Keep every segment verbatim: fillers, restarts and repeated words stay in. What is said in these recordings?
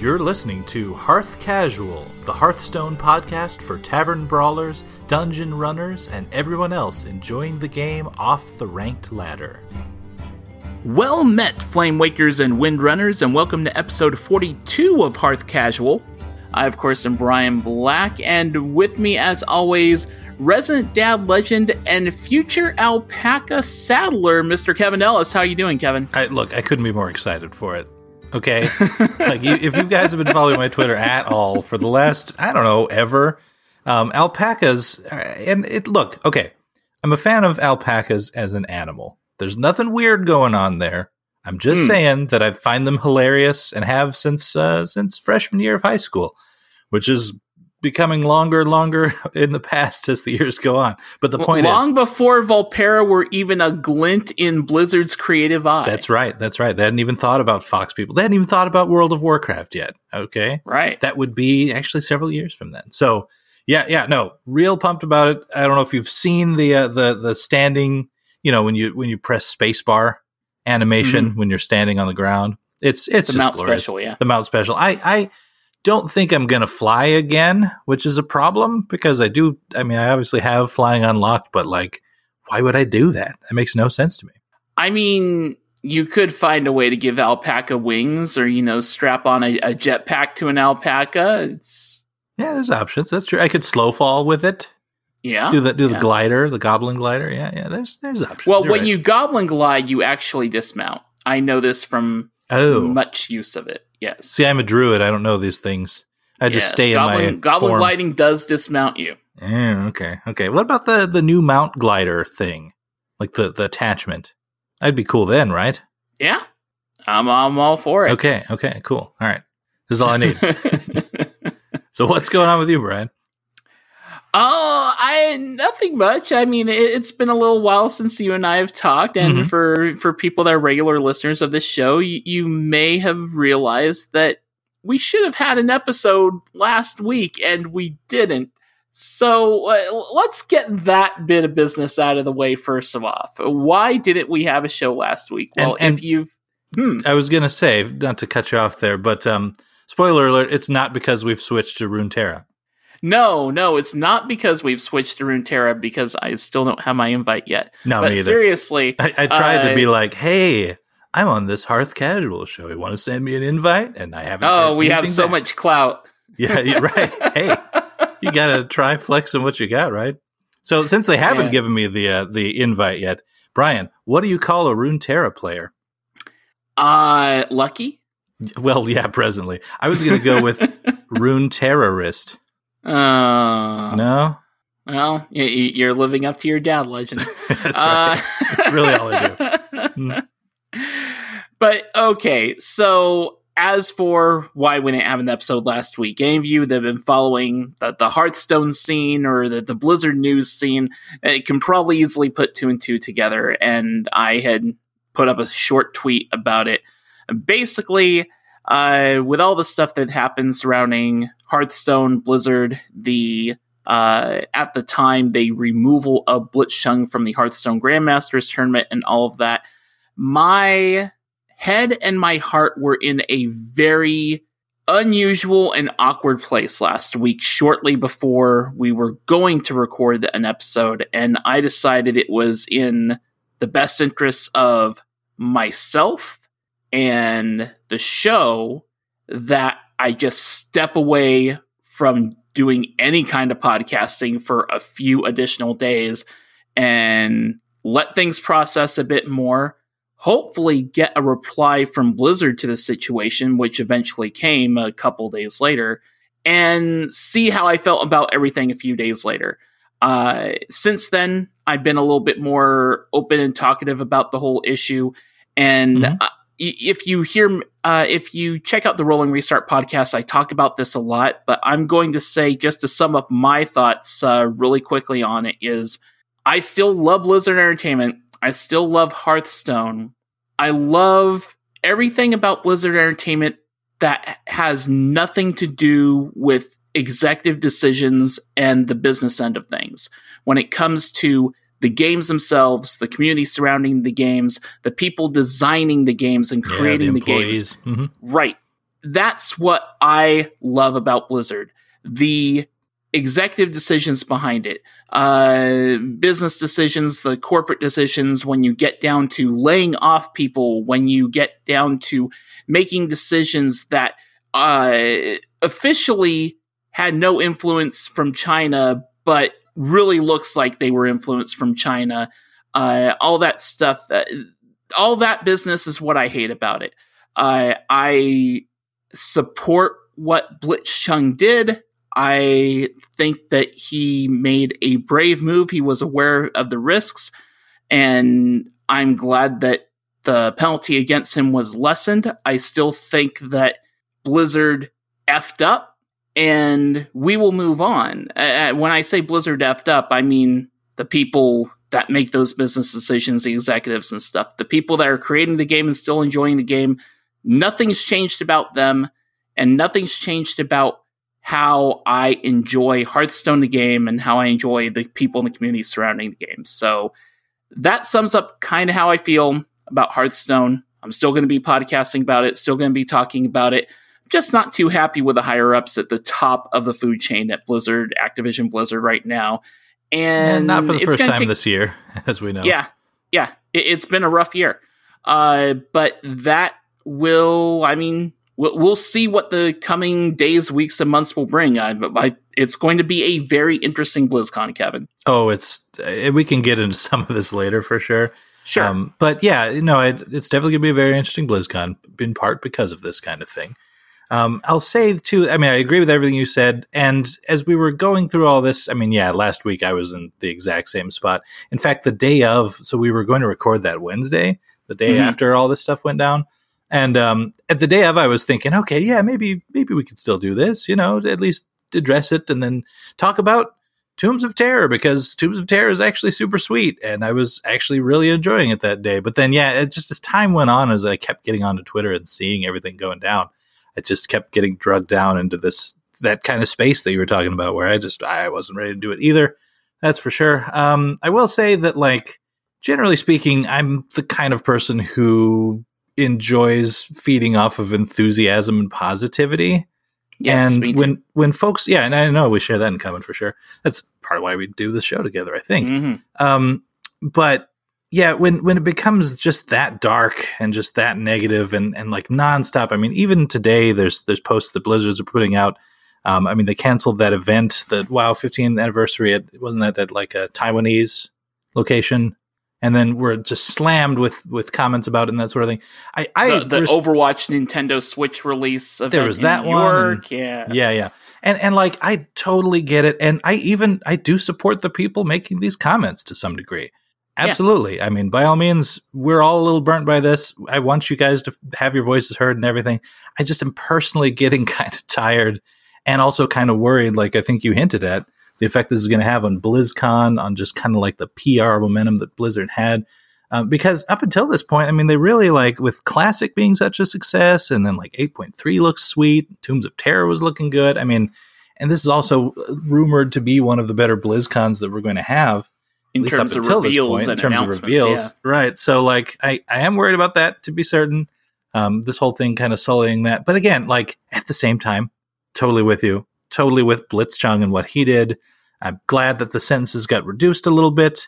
You're listening to Hearth Casual, the Hearthstone podcast for tavern brawlers, dungeon runners, and everyone else enjoying the game off the ranked ladder. Well met, Flame Wakers and Windrunners, and welcome to episode forty-two of Hearth Casual. I, of course, am Brian Black, and with me, as always, resident dad legend and future alpaca saddler, Mister Kevin Ellis. How are you doing, Kevin? I, look, I couldn't be more excited for it. Okay, like you, if you guys have been following my Twitter at all for the last, I don't know, ever, um, alpacas, and it look, okay, I'm a fan of alpacas as an animal. There's nothing weird going on there. I'm just mm. saying that I find them hilarious and have since uh, since freshman year of high school, which is becoming longer and longer in the past as the years go on. But the point long is, before Volpera were even a glint in Blizzard's creative eye. That's right. That's right. They hadn't even thought about Fox people. They hadn't even thought about World of Warcraft yet. Okay. Right. That would be actually several years from then. So yeah, yeah, no, real pumped about it. I don't know if you've seen the, uh, the, the standing, you know, when you, when you press spacebar animation, mm-hmm. when you're standing on the ground, it's, it's the just mount glorious. Special. Yeah. The mount special. I, I, don't think I'm going to fly again, which is a problem because I do. I mean, I obviously have flying unlocked, but like, why would I do that? That makes no sense to me. I mean, you could find a way to give alpaca wings or, you know, strap on a, a jetpack to an alpaca. It's Yeah, there's options. That's true. I could slow fall with it. Yeah. Do the, do yeah. the glider, the goblin glider. Yeah, yeah, there's, there's options. Well, You're when right. you goblin glide, you actually dismount. I know this from oh. much use of it. Yes. See, I'm a druid. I don't know these things. I just yes, stay goblin, in my Goblin form. gliding does dismount you. Yeah, okay, okay. What about the, the new mount glider thing? Like the, the attachment? That'd be cool then, right? Yeah. I'm, I'm all for it. Okay, okay, cool. All right. This is all I need. So what's going on with you, Brian? Oh, I nothing much. I mean, it, it's been a little while since you and I have talked, and Mm-hmm. for, for people that are regular listeners of this show, you, you may have realized that we should have had an episode last week, and we didn't. So uh, let's get that bit of business out of the way first of all. Why didn't we have a show last week? Well, and, and if you've... Hmm. I was going to say, not to cut you off there, but um, spoiler alert, it's not because we've switched to Runeterra. No, no, it's not because we've switched to Runeterra, because I still don't have my invite yet. No, but me either. Seriously... I, I tried uh, to be like, hey... I'm on this Hearth Casual show. You want to send me an invite? And I haven't. Oh, we have so back. much clout. Yeah, you're right. Hey, you got to try flexing what you got, right? So since they haven't yeah. given me the uh, the invite yet, Brian, what do you call a Runeterra player? Uh, lucky? Well, yeah, presently. I was going to go with Rune Terrorist. Uh, No? Well, y- y- you're living up to your dad legend. That's uh, right. That's really all I do. Mm. But, okay, so as for why we didn't have an episode last week, any of you that have been following the, the Hearthstone scene or the, the Blizzard news scene, it can probably easily put two and two together, and I had put up a short tweet about it. Basically, uh, with all the stuff that happened surrounding Hearthstone, Blizzard, the uh, at the time, the removal of Blitzchung from the Hearthstone Grandmasters tournament and all of that, my head and my heart were in a very unusual and awkward place last week, shortly before we were going to record an episode, and I decided it was in the best interests of myself and the show that I just step away from doing any kind of podcasting for a few additional days and let things process a bit more. Hopefully get a reply from Blizzard to the situation, which eventually came a couple days later, and see how I felt about everything a few days later. Uh, since then, I've been a little bit more open and talkative about the whole issue. And mm-hmm. uh, if you hear, uh, if you check out the Rolling Restart podcast, I talk about this a lot, but I'm going to say, just to sum up my thoughts uh, really quickly on it, is I still love Blizzard Entertainment. I still love Hearthstone. I love everything about Blizzard Entertainment that has nothing to do with executive decisions and the business end of things. When it comes to the games themselves, the community surrounding the games, the people designing the games and creating yeah, the, the games. Mm-hmm. Right. that's what I love about Blizzard. The executive decisions behind it, uh, business decisions, the corporate decisions, when you get down to laying off people, when you get down to making decisions that uh, officially had no influence from China, but really looks like they were influenced from China. Uh, all that stuff, uh, all that business is what I hate about it. Uh, I support what Blitzchung did. I think that he made a brave move. He was aware of the risks, and I'm glad that the penalty against him was lessened. I still think that Blizzard effed up, and we will move on. Uh, when I say Blizzard effed up, I mean the people that make those business decisions, the executives and stuff, the people that are creating the game and still enjoying the game. Nothing's changed about them, and nothing's changed about how I enjoy Hearthstone, the game, and how I enjoy the people in the community surrounding the game. So that sums up kind of how I feel about Hearthstone. I'm still going to be podcasting about it, still going to be talking about it. Just not too happy with the higher ups at the top of the food chain at Blizzard, Activision Blizzard right now. And, and not for the it's first time take, this year, as we know. Yeah, yeah, it, it's been a rough year. Uh, but that will, I mean, we'll, we'll see what the coming days, weeks, and months will bring. I, I, it's going to be a very interesting BlizzCon, Kevin. Oh, it's we can get into some of this later for sure. Sure. Um, but yeah, no, it, it's definitely going to be a very interesting BlizzCon, in part because of this kind of thing. Um, I'll say, too, I mean, I agree with everything you said. And as we were going through all this, I mean, yeah, last week I was in the exact same spot. In fact, the day of, so we were going to record that Wednesday, the day mm-hmm. after all this stuff went down. And um, at the day of, I was thinking, okay, yeah, maybe maybe we could still do this, you know, at least address it and then talk about Tombs of Terror, because Tombs of Terror is actually super sweet. And I was actually really enjoying it that day. But then, yeah, it just as time went on, as I kept getting onto Twitter and seeing everything going down, I just kept getting drugged down into this, that kind of space that you were talking about, where I just, I wasn't ready to do it either. That's for sure. Um, I will say that, like, generally speaking, I'm the kind of person who enjoys feeding off of enthusiasm and positivity. Yes, and me too. when, when folks, yeah, and I know we share that in common for sure. That's part of why we do the show together, I think. Mm-hmm. Um, but yeah, when, when it becomes just that dark and just that negative and, and like nonstop, I mean, even today there's there's posts that Blizzards are putting out. Um, I mean, they canceled that event, the WoW fifteenth anniversary. At, wasn't that at like a Taiwanese location? And then we're just slammed with, with comments about it and that sort of thing. I, I the, the res- Overwatch Nintendo Switch release event there was that in New one. York. And, yeah, yeah, yeah. And and like I totally get it. And I even I do support the people making these comments to some degree. Absolutely. Yeah. I mean, by all means, we're all a little burnt by this. I want you guys to have your voices heard and everything. I just am personally getting kind of tired and also kind of worried, like I think you hinted at, the effect this is going to have on BlizzCon, on just kind of like the P R momentum that Blizzard had. Um, because up until this point, I mean, they really, like, with Classic being such a success, and then like eight point three looks sweet, Tombs of Terror was looking good. I mean, and this is also rumored to be one of the better BlizzCons that we're going to have. In terms of reveals point, and in terms announcements, of reveals, yeah. Right. So, like, I, I am worried about that, to be certain. Um, this whole thing kind of sullying that. But again, like, at the same time, totally with you. Totally with Blitzchung and what he did. I'm glad that the sentences got reduced a little bit,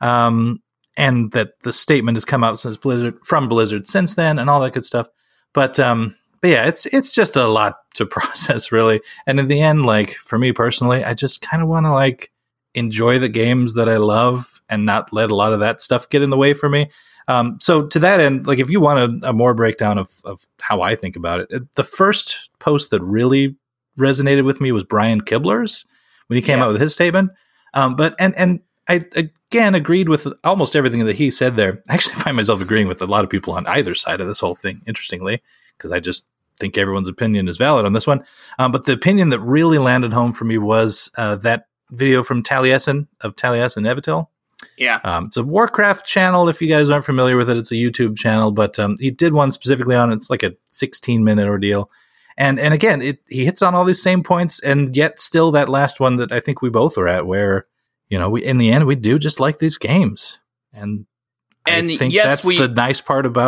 um, and that the statement has come out since Blizzard from Blizzard since then, and all that good stuff. But, um, but yeah, it's it's just a lot to process, really. And in the end, like, for me personally, I just kind of want to, like, enjoy the games that I love and not let a lot of that stuff get in the way for me. Um, so to that end, like, if you want a, a more breakdown of, of how I think about it, the first post that really resonated with me was Brian Kibler's when he came yeah. out with his statement. Um, but, and, and I, again, agreed with almost everything that he said there. I actually find myself agreeing with a lot of people on either side of this whole thing, interestingly, because I just think everyone's opinion is valid on this one. Um, but the opinion that really landed home for me was uh, that video from Taliesin of Taliesin Evitil. Yeah. Um, it's a Warcraft channel. If you guys aren't familiar with it, it's a YouTube channel, but um, he did one specifically on, it's like a sixteen minute ordeal. And and again, it, he hits on all these same points, and yet still that last one that I think we both are at, where, you know, we in the end, we do just like these games. And, and I think yes, that's we, the nice part about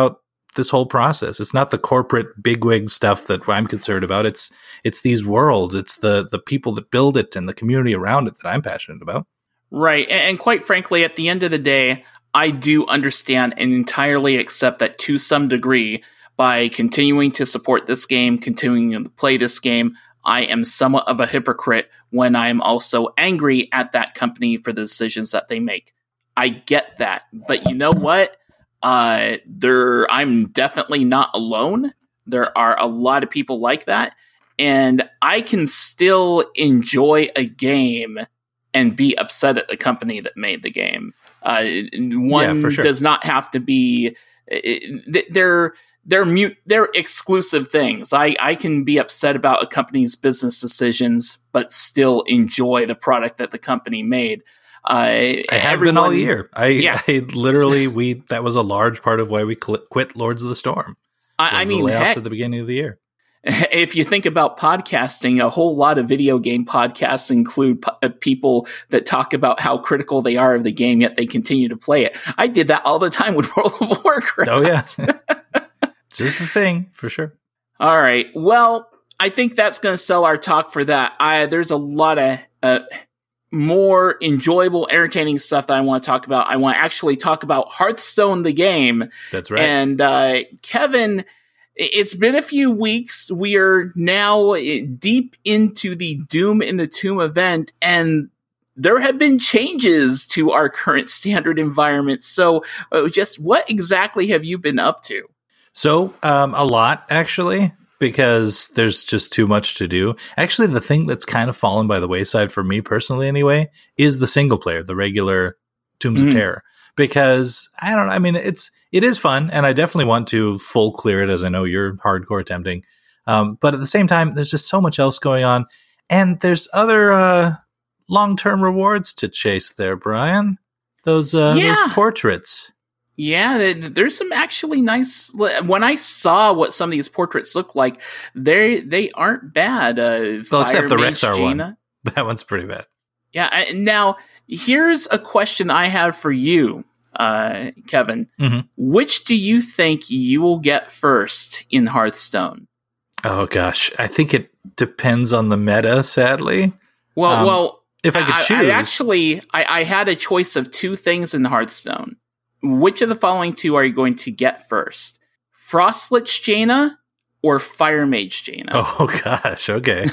this whole process. It's not the corporate bigwig stuff that I'm concerned about. It's it's these worlds. It's the the people that build it and the community around it that I'm passionate about. Right. And, and quite frankly, at the end of the day, I do understand and entirely accept that to some degree, by continuing to support this game, continuing to play this game, I am somewhat of a hypocrite when I'm also angry at that company for the decisions that they make. I get that. But you know what? Uh, there, I'm definitely not alone. There are a lot of people like that. And I can still enjoy a game and be upset at the company that made the game. Uh, one yeah, for sure. does not have to be... They're... They're mute. They're exclusive things. I, I can be upset about a company's business decisions, but still enjoy the product that the company made. Uh, I have everyone, been all year. I, yeah. I literally we that was a large part of why we cl- quit Lords of the Storm. I, I mean, the layoffs heck, at the beginning of the year. If you think about podcasting, a whole lot of video game podcasts include p- people that talk about how critical they are of the game, yet they continue to play it. I did that all the time with World of Warcraft. Oh yeah. It's just a thing, for sure. All right. Well, I think that's going to sell our talk for that. I, there's a lot of uh, more enjoyable, entertaining stuff that I want to talk about. I want to actually talk about Hearthstone, the game. That's right. And uh, Kevin, it's been a few weeks. We are now deep into the Doom in the Tomb event, and there have been changes to our current standard environment. So uh, just what exactly have you been up to? So, um, a lot, actually, because there's just too much to do. Actually, the thing that's kind of fallen by the wayside for me personally, anyway, is the single player, the regular Tombs mm-hmm. of Terror. Because, I don't know, I mean, it's, it is fun, and I definitely want to full clear it, as I know you're hardcore attempting. Um, but at the same time, there's just so much else going on. And there's other uh, long-term rewards to chase there, Brian. Those, uh, yeah. those portraits. Yeah, there's some actually nice. When I saw what some of these portraits look like, they they aren't bad. Uh, well, except the Rexar one. That one's pretty bad. Yeah. I, now, here's a question I have for you, uh, Kevin. Mm-hmm. Which do you think you will get first in Hearthstone? Oh gosh, I think it depends on the meta. Sadly, well, um, well, if I could choose, I, I actually, I, I had a choice of two things in Hearthstone. Which of the following two are you going to get first? Frostlich Jaina or Fire Mage Jaina? Oh gosh, okay.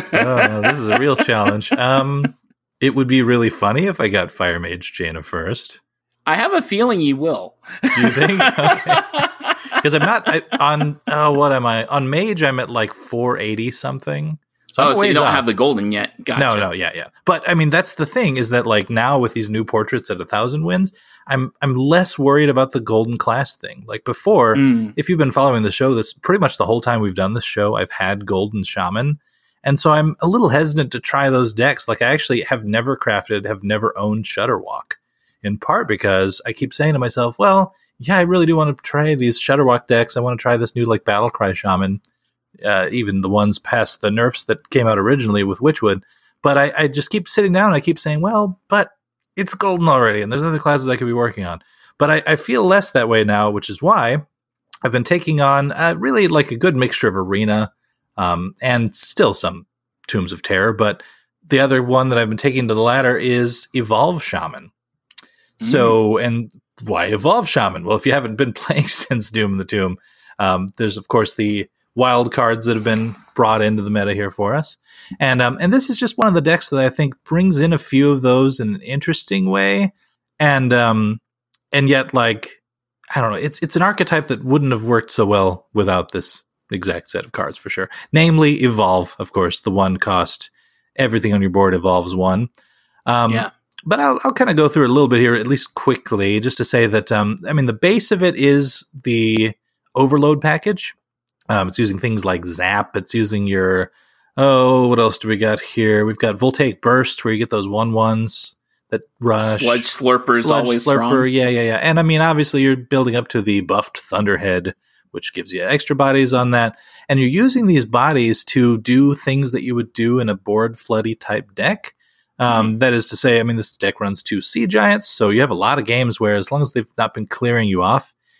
Oh, this is a real challenge. Um, it would be really funny if I got Fire Mage Jaina first. I have a feeling you will. Do you think? Okay. Because I'm not I, on. Oh, what am I on Mage? I'm at like four eighty something. So oh, so you don't off. have the golden yet? Gotcha. No, no, yeah, yeah. But I mean, that's the thing is that like now with these new portraits at a thousand wins, I'm I'm less worried about the golden class thing. Like before, mm. if you've been following the show, this pretty much the whole time we've done this show, I've had golden shaman, and so I'm a little hesitant to try those decks. Like I actually have never crafted, have never owned Shudderwalk, in part because I keep saying to myself, well, yeah, I really do want to try these Shudderwalk decks. I want to try this new like Battlecry shaman. Uh, even the ones past the nerfs that came out originally with Witchwood. But I, I just keep sitting down and I keep saying, well, but it's golden already, and there's other classes I could be working on. But I, I feel less that way now, which is why I've been taking on uh, really like a good mixture of Arena um, and still some Tombs of Terror. But the other one that I've been taking to the ladder is Evolve Shaman. Mm. So, and why Evolve Shaman? Well, if you haven't been playing since Doom in the Tomb, um, there's, of course, the wild cards that have been brought into the meta here for us. And um, and this is just one of the decks that I think brings in a few of those in an interesting way. And um, and yet, like, I don't know, it's it's an archetype that wouldn't have worked so well without this exact set of cards for sure. Namely, Evolve, of course, the one cost, everything on your board evolves one. Um, yeah. But I'll, I'll kind of go through it a little bit here, at least quickly, just to say that, um, I mean, the base of it is the Overload package. Um, it's using things like Zap. It's using your, oh, what else do we got here? We've got Voltaic Burst, where you get those one-ones that rush. Sludge Slurper's Sludge always Slurper, strong. Yeah, yeah, yeah. And I mean, obviously, you're building up to the buffed Thunderhead, which gives you extra bodies on that. And you're using these bodies to do things that you would do in a board floody type deck. Um, mm-hmm. That is to say, I mean, this deck runs two Sea Giants, so you have a lot of games where as long as they've not been clearing you off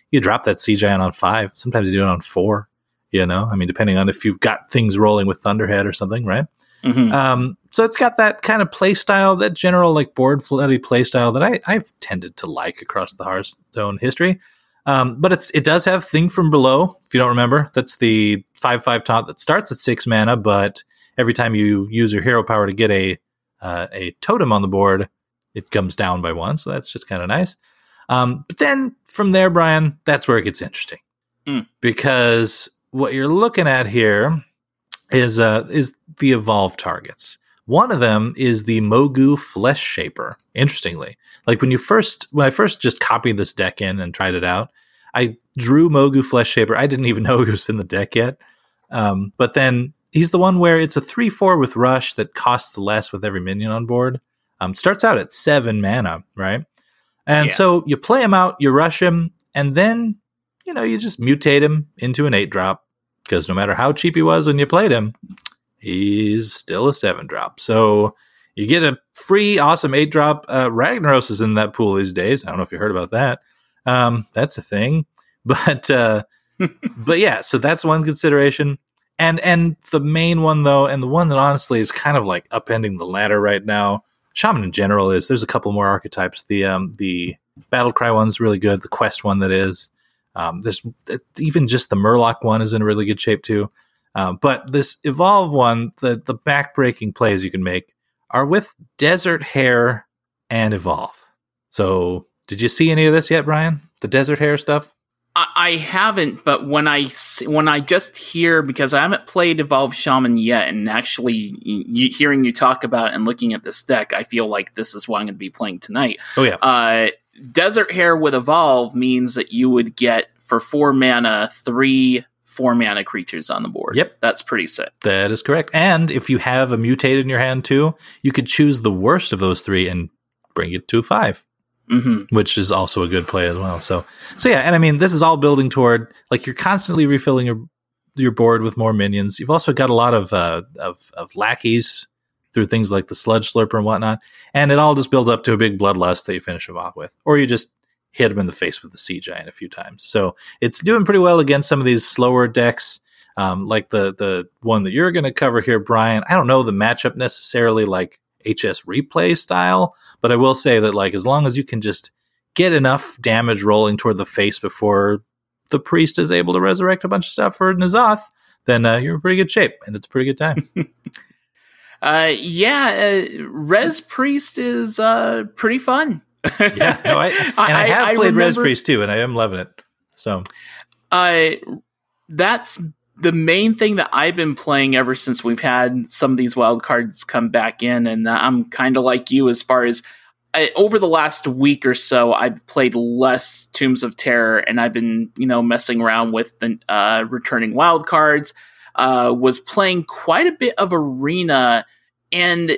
you drop that Sea Giant on five. Sometimes you do it on four. You know, I mean, depending on if you've got things rolling with Thunderhead or something, right? Mm-hmm. Um, so it's got that kind of play style, that general like board floody play style that I, I've tended to like across the Hearthstone history. Um, but it's it does have Thing from Below, if you don't remember. That's the five five taunt that starts at six mana, but every time you use your hero power to get a uh, a totem on the board, it comes down by one. So that's just kind of nice. Um, but then from there, Brian, that's where it gets interesting. Mm. Because what you're looking at here is uh, is the evolve targets. One of them is the Mogu Flesh Shaper. Interestingly, like when you first, when I first just copied this deck in and tried it out, I drew Mogu Flesh Shaper. I didn't even know he was in the deck yet. Um, but then he's the one where it's a three four with Rush that costs less with every minion on board. Um, starts out at seven mana, right? And yeah. so you play him out, you rush him, and then, you know, you just mutate him into an eight drop. Because no matter how cheap he was when you played him, he's still a seven drop. So you get a free, awesome eight drop. Uh, Ragnaros is in that pool these days. I don't know if you heard about that. Um, that's a thing. But uh, but yeah, so that's one consideration. And and the main one, though, and the one that honestly is kind of like upending the ladder right now, Shaman in general is, there's a couple more archetypes. The um, the Battlecry one's really good. The Quest one that is. Um, there's even just the Murloc one is in really good shape too. Uh, but this Evolve one, the, the back-breaking plays you can make are with Desert Hare and Evolve. So did you see any of this yet, Brian? The Desert Hare stuff? I, I haven't, but when I, when I just hear, because I haven't played Evolve Shaman yet, and actually you, hearing you talk about it and looking at this deck, I feel like this is what I'm going to be playing tonight. Oh, yeah. Uh, Desert Hare with Evolve means that you would get, for four mana, three four mana creatures on the board. Yep. That's pretty sick. That is correct. And if you have a mutate in your hand too, you could choose the worst of those three and bring it to five, mm-hmm. which is also a good play as well. So, so yeah, and I mean, this is all building toward, like, you're constantly refilling your your board with more minions. You've also got a lot of uh, of, of lackeys through things like the Sludge Slurper and whatnot, and it all just builds up to a big bloodlust that you finish them off with, or you just hit him in the face with the Sea Giant a few times. So it's doing pretty well against some of these slower decks, um, like the the one that you're going to cover here, Brian. I don't know the matchup necessarily like H S Replay style, but I will say that, like, as long as you can just get enough damage rolling toward the face before the priest is able to resurrect a bunch of stuff for N'Zoth, then uh, you're in pretty good shape, and it's a pretty good time. uh, yeah, uh, Res Priest is uh, pretty fun. yeah, no, I, and I, I have I, played I remember, Res Priest too, and I am loving it. So, uh, that's the main thing that I've been playing ever since we've had some of these wild cards come back in, and I'm kind of like you as far as I, over the last week or so, I've played less Tombs of Terror, and I've been, you know, messing around with the uh, returning wild cards. Uh, was playing quite a bit of Arena, and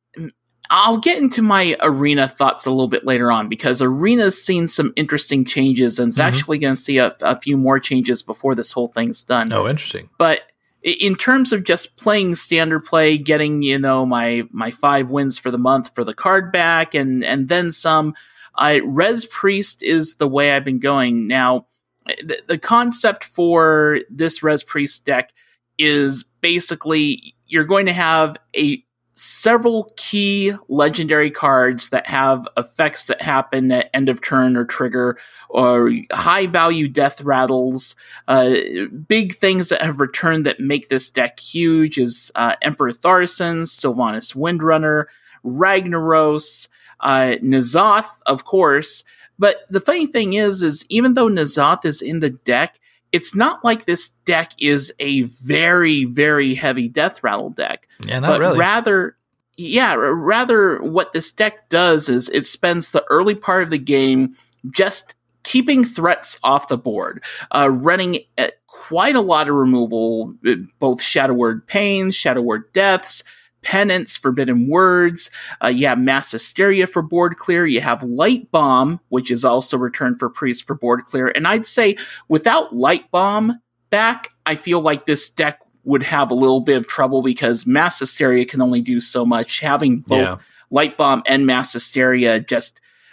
I'll get into my Arena thoughts a little bit later on, because Arena's seen some interesting changes, and it's mm-hmm. actually going to see a, a few more changes before this whole thing's done. Oh, interesting. But in terms of just playing standard play, getting, you know, my my five wins for the month for the card back, and and then some, I Res Priest is the way I've been going. Now, the, the concept for this Res Priest deck is basically you're going to have a several key legendary cards that have effects that happen at end of turn or trigger, or high value death rattles. Uh, big things that have returned that make this deck huge is uh, Emperor Tharson, Sylvanas Windrunner, Ragnaros, uh, N'Zoth, of course. But the funny thing is, is even though N'Zoth is in the deck, it's not like this deck is a very, very heavy death rattle deck. Yeah, not but really. Rather, yeah, rather what this deck does is it spends the early part of the game just keeping threats off the board, uh, running at quite a lot of removal, both Shadow Word Pains, Shadow Word Deaths, Penance, Forbidden Words. Uh, you have Mass Hysteria for board clear. You have Light Bomb, which is also returned for Priest for board clear. And I'd say without Light Bomb back, I feel like this deck would have a little bit of trouble, because Mass Hysteria can only do so much. Having both yeah. Light Bomb and Mass Hysteria just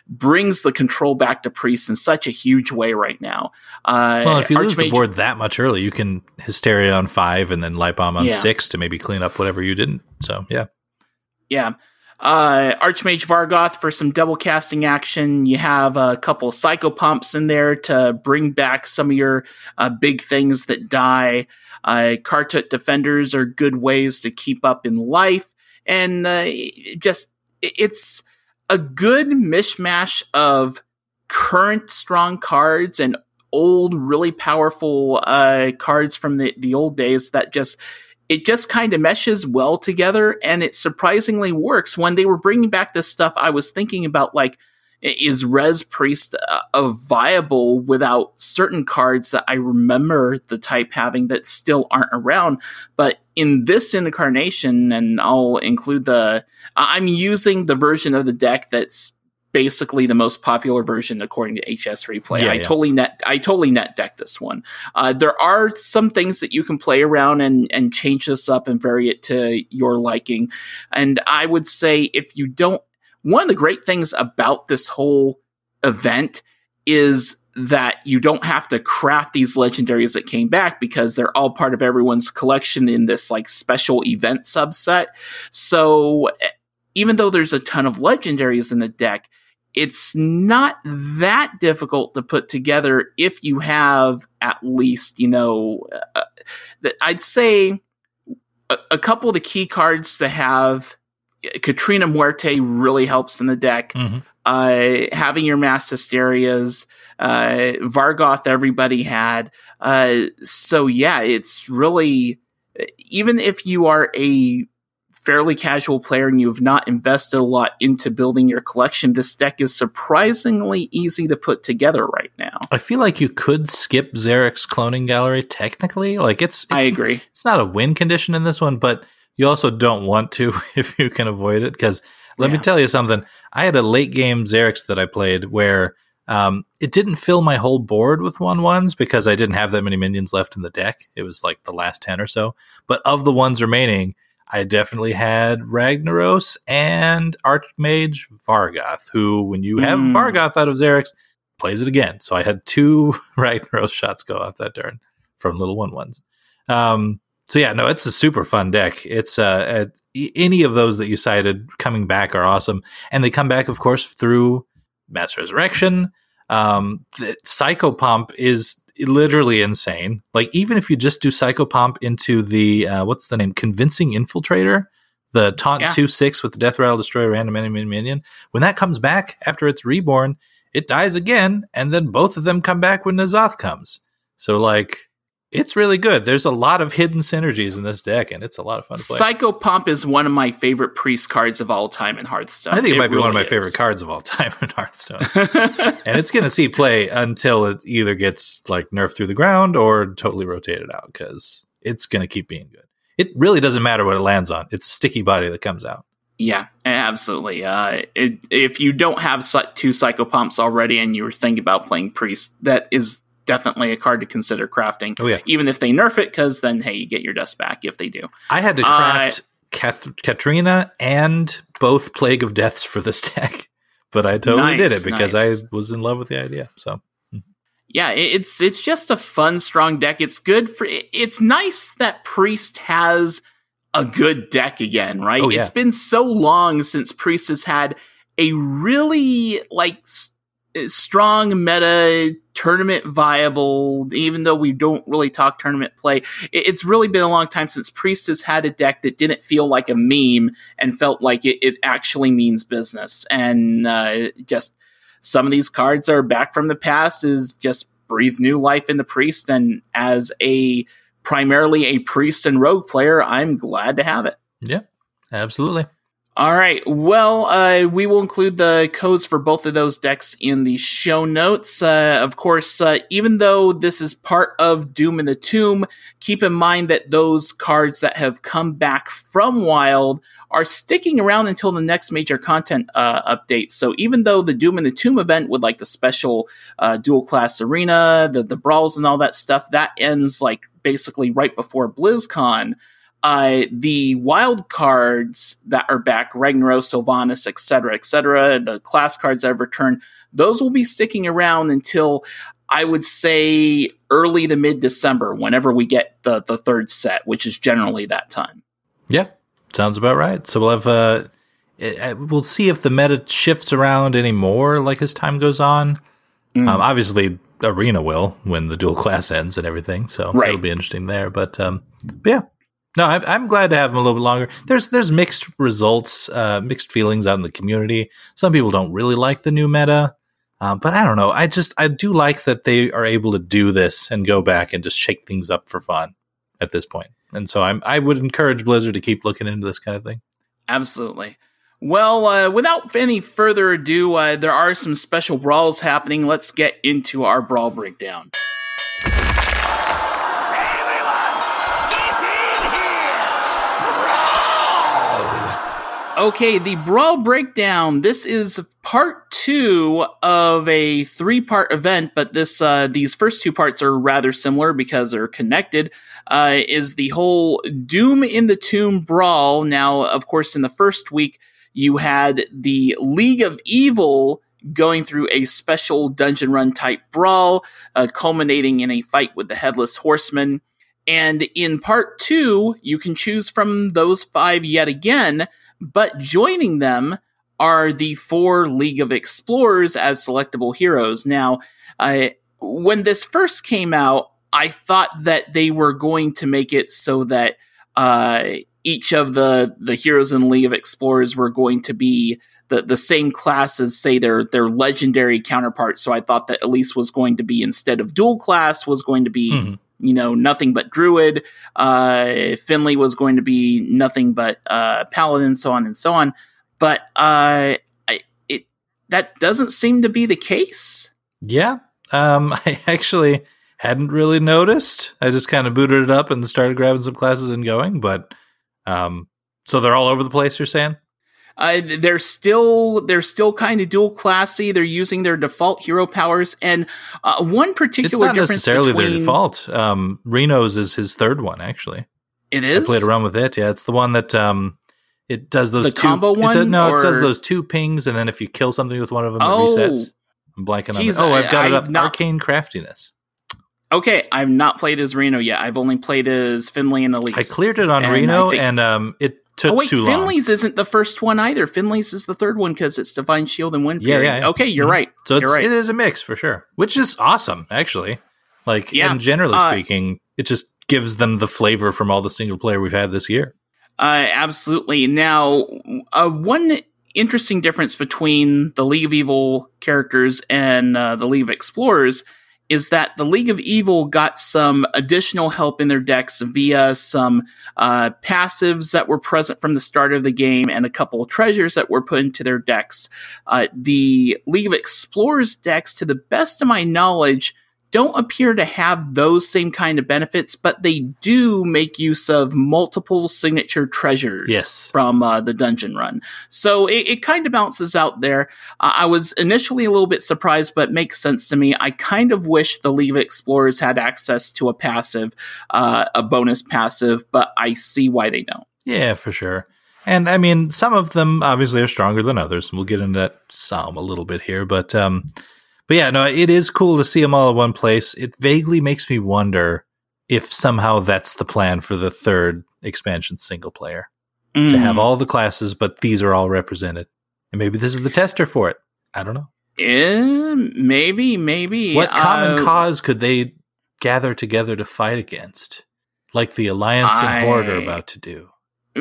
brings the control back to Priest in such a huge way right now. Uh, well, if you Archmage, lose the board that much early, you can Hysteria on five and then Light Bomb on yeah. six to maybe clean up whatever you didn't. So, yeah. Yeah. Uh, Archmage Vargoth for some double casting action. You have a couple Psycho Pumps in there to bring back some of your uh, big things that die. Uh, Kartut Defenders are good ways to keep up in life. And uh, just, it's a good mishmash of current strong cards and old, really powerful uh, cards from the, the old days that just, it just kind of meshes well together, and it surprisingly works. When they were bringing back this stuff, I was thinking about, like, is Res Priest uh, a viable without certain cards that I remember the type having that still aren't around? But in this incarnation, and I'll include the, I'm using the version of the deck that's basically the most popular version according to H S Replay. Yeah, I yeah. totally net, I totally net deck this one. Uh, there are some things that you can play around and, and change this up and vary it to your liking. And I would say if you don't, one of the great things about this whole event is that you don't have to craft these legendaries that came back because they're all part of everyone's collection in this like special event subset. So even though there's a ton of legendaries in the deck, it's not that difficult to put together if you have at least, you know, uh, I'd say a, a couple of the key cards to have. Katrina Muerte really helps in the deck. Mm-hmm. Uh, having your Mass Hysterias, uh, Vargoth, everybody had. Uh, so yeah, it's really, even if you are a fairly casual player and you have not invested a lot into building your collection, this deck is surprisingly easy to put together right now. I feel like you could skip Zarek's Cloning Gallery technically. Like it's, it's I agree. It's not a win condition in this one, but you also don't want to if you can avoid it. Because let yeah. me tell you something. I had a late game Zarek's that I played where um, it didn't fill my whole board with one ones because I didn't have that many minions left in the deck. It was like the last ten or so. But of the ones remaining, I definitely had Ragnaros and Archmage Vargoth, who, when you have mm. Vargoth out of Zarek's, plays it again. So I had two Ragnaros shots go off that turn from little one ones. Um, so yeah, no, it's a super fun deck. It's uh, uh, any of those that you cited coming back are awesome, and they come back, of course, through Mass Resurrection. Um, the Psychopomp is literally insane. Like, even if you just do Psychopomp into the uh, what's the name, Convincing Infiltrator, the taunt yeah. two six with the Death Rattle, destroy a random enemy minion. When that comes back after it's reborn, it dies again, and then both of them come back when N'Zoth comes. So like, it's really good. There's a lot of hidden synergies in this deck, and it's a lot of fun to play. Psychopomp is one of my favorite priest cards of all time in Hearthstone. I think it, it might be really one of my is. favorite cards of all time in Hearthstone. And it's going to see play until it either gets like nerfed through the ground or totally rotated out, because it's going to keep being good. It really doesn't matter what it lands on. It's a sticky body that comes out. Yeah, absolutely. Uh, it, if you don't have two Psychopomps already and you're thinking about playing priest, that is definitely a card to consider crafting. Oh, yeah. Even if they nerf it, because then, hey, you get your dust back if they do. I had to craft uh, Kath- Katrina and both Plague of Deaths for this deck, but I totally nice, did it because nice. I was in love with the idea. So, yeah, it's it's just a fun, strong deck. It's good for. It's nice that Priest has a good deck again, right? Oh, yeah. It's been so long since Priest has had a really like strong meta tournament viable, even though we don't really talk tournament play. It's really been a long time since Priest has had a deck that didn't feel like a meme and felt like it, it actually means business. And uh, just some of these cards are back from the past, is just breathe new life in the Priest. And as a primarily a Priest and Rogue player, I'm glad to have it. Yeah, absolutely. All right. Well, uh, we will include the codes for both of those decks in the show notes. Uh, of course, uh, even though this is part of Doom in the Tomb, keep in mind that those cards that have come back from Wild are sticking around until the next major content uh, update. So even though the Doom in the Tomb event with like the special uh, dual class arena, the, the brawls and all that stuff, that ends like basically right before BlizzCon. uh, the wild cards that are back, Ragnaros, Sylvanas, et cetera, et cetera, the class cards that have returned, those will be sticking around until, I would say, early to mid-December, whenever we get the, the third set, which is generally that time. Yeah, sounds about right. So we'll have, uh, it, we'll see if the meta shifts around anymore, like as time goes on. Mm. Um, obviously, Arena will when the dual class ends and everything, so right. It'll be interesting there. But, um, but yeah, no, I, I'm glad to have them a little bit longer. There's there's mixed results, uh, mixed feelings out in the community. Some people don't really like the new meta, uh, but I don't know. I just I do like that they are able to do this and go back and just shake things up for fun at this point. And so I'm I would encourage Blizzard to keep looking into this kind of thing. Absolutely. Well, uh, without any further ado, uh, there are some special brawls happening. Let's get into our brawl breakdown. Okay, the Brawl Breakdown. This is part two of a three-part event, but this uh, these first two parts are rather similar because they're connected. Uh, is the whole Doom in the Tomb Brawl. Now, of course, in the first week, you had the League of Evil going through a special dungeon run type brawl, uh, culminating in a fight with the Headless Horseman. And in part two, you can choose from those five yet again, but joining them are the four League of Explorers as selectable heroes. Now, uh, when this first came out, I thought that they were going to make it so that uh, each of the, the heroes in League of Explorers were going to be the, the same class as, say, their, their legendary counterparts. So I thought that Elise was going to be, instead of dual class, was going to be, mm-hmm. you know, nothing but Druid. Uh, Finley was going to be nothing but uh, Paladin, so on and so on. But uh, I, it that doesn't seem to be the case. Yeah, um, I actually hadn't really noticed. I just kind of booted it up and started grabbing some classes and going. But um, so they're all over the place, you're saying? Uh, they're still they're still kind of dual classy. They're using their default hero powers, and uh, one particular it's not difference necessarily between... their default. Um, Reno's is his third one, actually. It is. I played around with it. Yeah, it's the one that um, it does those the two, combo one. It does, no, or... it does those two pings, and then if you kill something with one of them, oh. it resets. I'm blanking Jeez, on it. Oh, I've got I, it up. not... Arcane Craftiness. Okay, I've not played as Reno yet. I've only played as Finley and Elise. I cleared it on and Reno, think... and um, it took oh, wait, too Finley's long. isn't the first one either. Finley's is the third one because it's Divine Shield and Wind Fury. Yeah, yeah, yeah. Okay, you're mm-hmm. right. So you're it's, right. it is a mix for sure, which is awesome, actually. Like, yeah. and generally uh, speaking, it just gives them the flavor from all the single player we've had this year. Uh, absolutely. Now, uh, one interesting difference between the League of Evil characters and uh, the League of Explorers is that the League of Evil got some additional help in their decks via some uh, passives that were present from the start of the game and a couple of treasures that were put into their decks. Uh, the League of Explorers decks, to the best of my knowledge, don't appear to have those same kind of benefits, but they do make use of multiple signature treasures yes. from uh, the dungeon run. So it, it kind of bounces out there. Uh, I was initially a little bit surprised, but makes sense to me. I kind of wish the League of Explorers had access to a passive, uh, a bonus passive, but I see why they don't. Yeah, for sure. And I mean, some of them obviously are stronger than others. We'll get into that some a little bit here, but um, But yeah, no, it is cool to see them all in one place. It vaguely makes me wonder if somehow that's the plan for the third expansion single player. Mm. To have all the classes, but these are all represented. And maybe this is the tester for it. I don't know. Yeah, maybe, maybe. What common uh, cause could they gather together to fight against? Like the Alliance I... and Horde are about to do.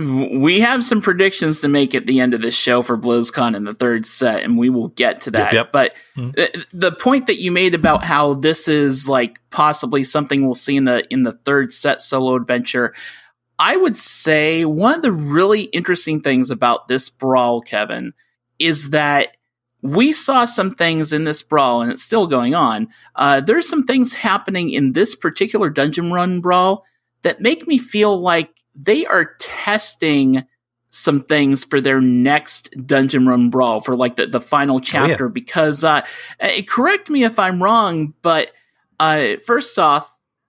We have some predictions to make at the end of this show for BlizzCon in the third set, and we will get to that. Yep, yep. But mm-hmm. the, the point that you made about how this is like possibly something we'll see in the in the third set solo adventure, I would say one of the really interesting things about this brawl, Kevin, is that we saw some things in this brawl, and it's still going on. Uh, there's some things happening in this particular dungeon run brawl that make me feel like they are testing some things for their next dungeon run brawl, for like the, the final chapter, oh, yeah. because uh, uh, correct me if I'm wrong, but uh, first off,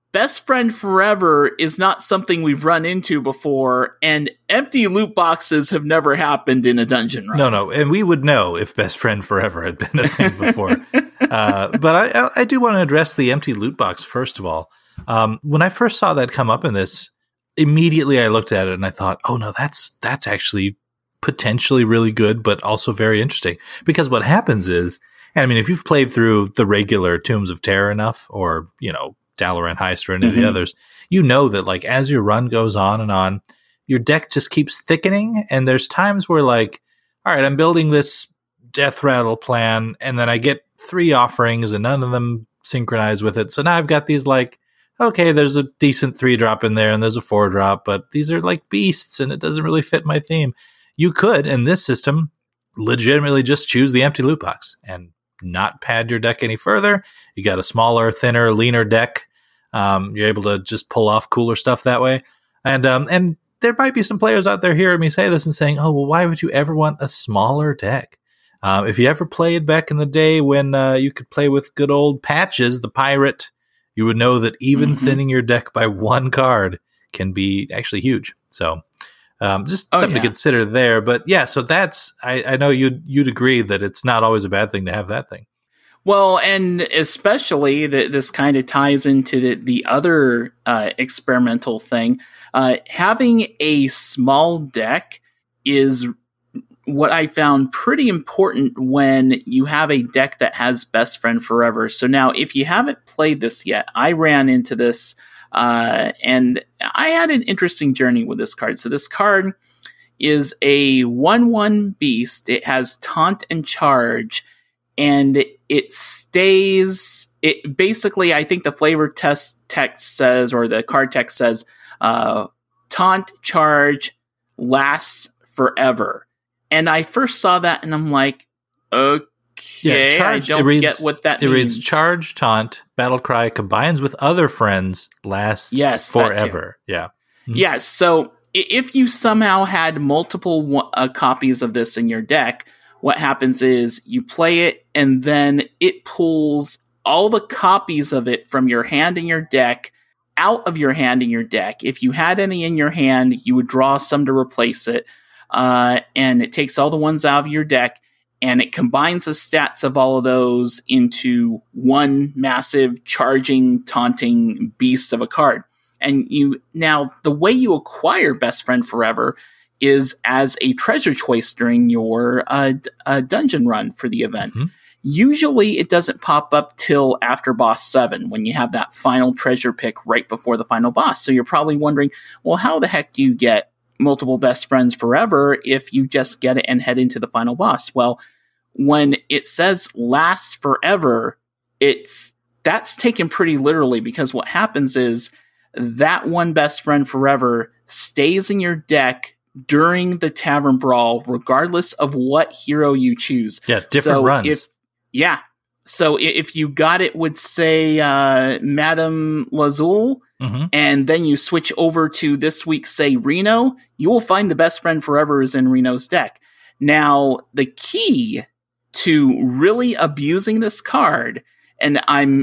Best Friend Forever is not something we've run into before, and empty loot boxes have never happened in a dungeon run. No, no, and we would know if Best Friend Forever had been a thing before. uh, but I, I do want to address the empty loot box, first of all. Um, when I first saw that come up in this, immediately I looked at it and I thought, oh no, that's that's actually potentially really good, but also very interesting. Because what happens is, and I mean, if you've played through the regular Tombs of Terror enough, or, you know, Dalaran Heist or any mm-hmm. of the others, you know that like as your run goes on and on, your deck just keeps thickening. And there's times where like, all right, I'm building this death rattle plan, and then I get three offerings and none of them synchronize with it. So now I've got these like, okay, there's a decent three drop in there and there's a four drop, but these are like beasts and it doesn't really fit my theme. You could, in this system, legitimately just choose the empty loot box and not pad your deck any further. You got a smaller, thinner, leaner deck. Um, you're able to just pull off cooler stuff that way. And um, and there might be some players out there hearing me say this and saying, oh, well, why would you ever want a smaller deck? Um, if you ever played back in the day when uh, you could play with good old Patches, the pirate, you would know that even mm-hmm. thinning your deck by one card can be actually huge. So um, just oh, something yeah. to consider there. But yeah, so that's, I, I know you'd, you'd agree that it's not always a bad thing to have that thing. Well, and especially that this kind of ties into the, the other uh, experimental thing. Uh, having a small deck is what I found pretty important when you have a deck that has Best Friend Forever. So now, if you haven't played this yet, I ran into this, uh, and I had an interesting journey with this card. So this card is a one one beast. It has Taunt and Charge, and it stays, it basically, I think the flavor test text says, or the card text says, uh, Taunt, Charge, lasts forever. And I first saw that and I'm like, okay, yeah, charge, I don't reads, get what that it means. It reads Charge, Taunt, Battle Cry, combines with other friends, lasts yes, forever. Yeah. Mm-hmm. Yeah, so if you somehow had multiple uh, copies of this in your deck, what happens is you play it and then it pulls all the copies of it from your hand in your deck out of your hand in your deck. If you had any in your hand, you would draw some to replace it. Uh, and it takes all the ones out of your deck and it combines the stats of all of those into one massive charging, taunting beast of a card. And you now the way you acquire Best Friend Forever is as a treasure choice during your uh, d- uh, dungeon run for the event. Mm-hmm. Usually it doesn't pop up till after boss seven when you have that final treasure pick right before the final boss. So you're probably wondering, well, how the heck do you get multiple Best Friends Forever if you just get it and head into the final boss? Well, when it says lasts forever, it's that's taken pretty literally, because what happens is that one Best Friend Forever stays in your deck during the Tavern Brawl, regardless of what hero you choose. Yeah, different so runs. If, yeah. So if you got it with, say, uh, Madame Lazul, mm-hmm. and then you switch over to this week, say, Reno, you will find the Best Friend Forever is in Reno's deck. Now, the key to really abusing this card, and I'm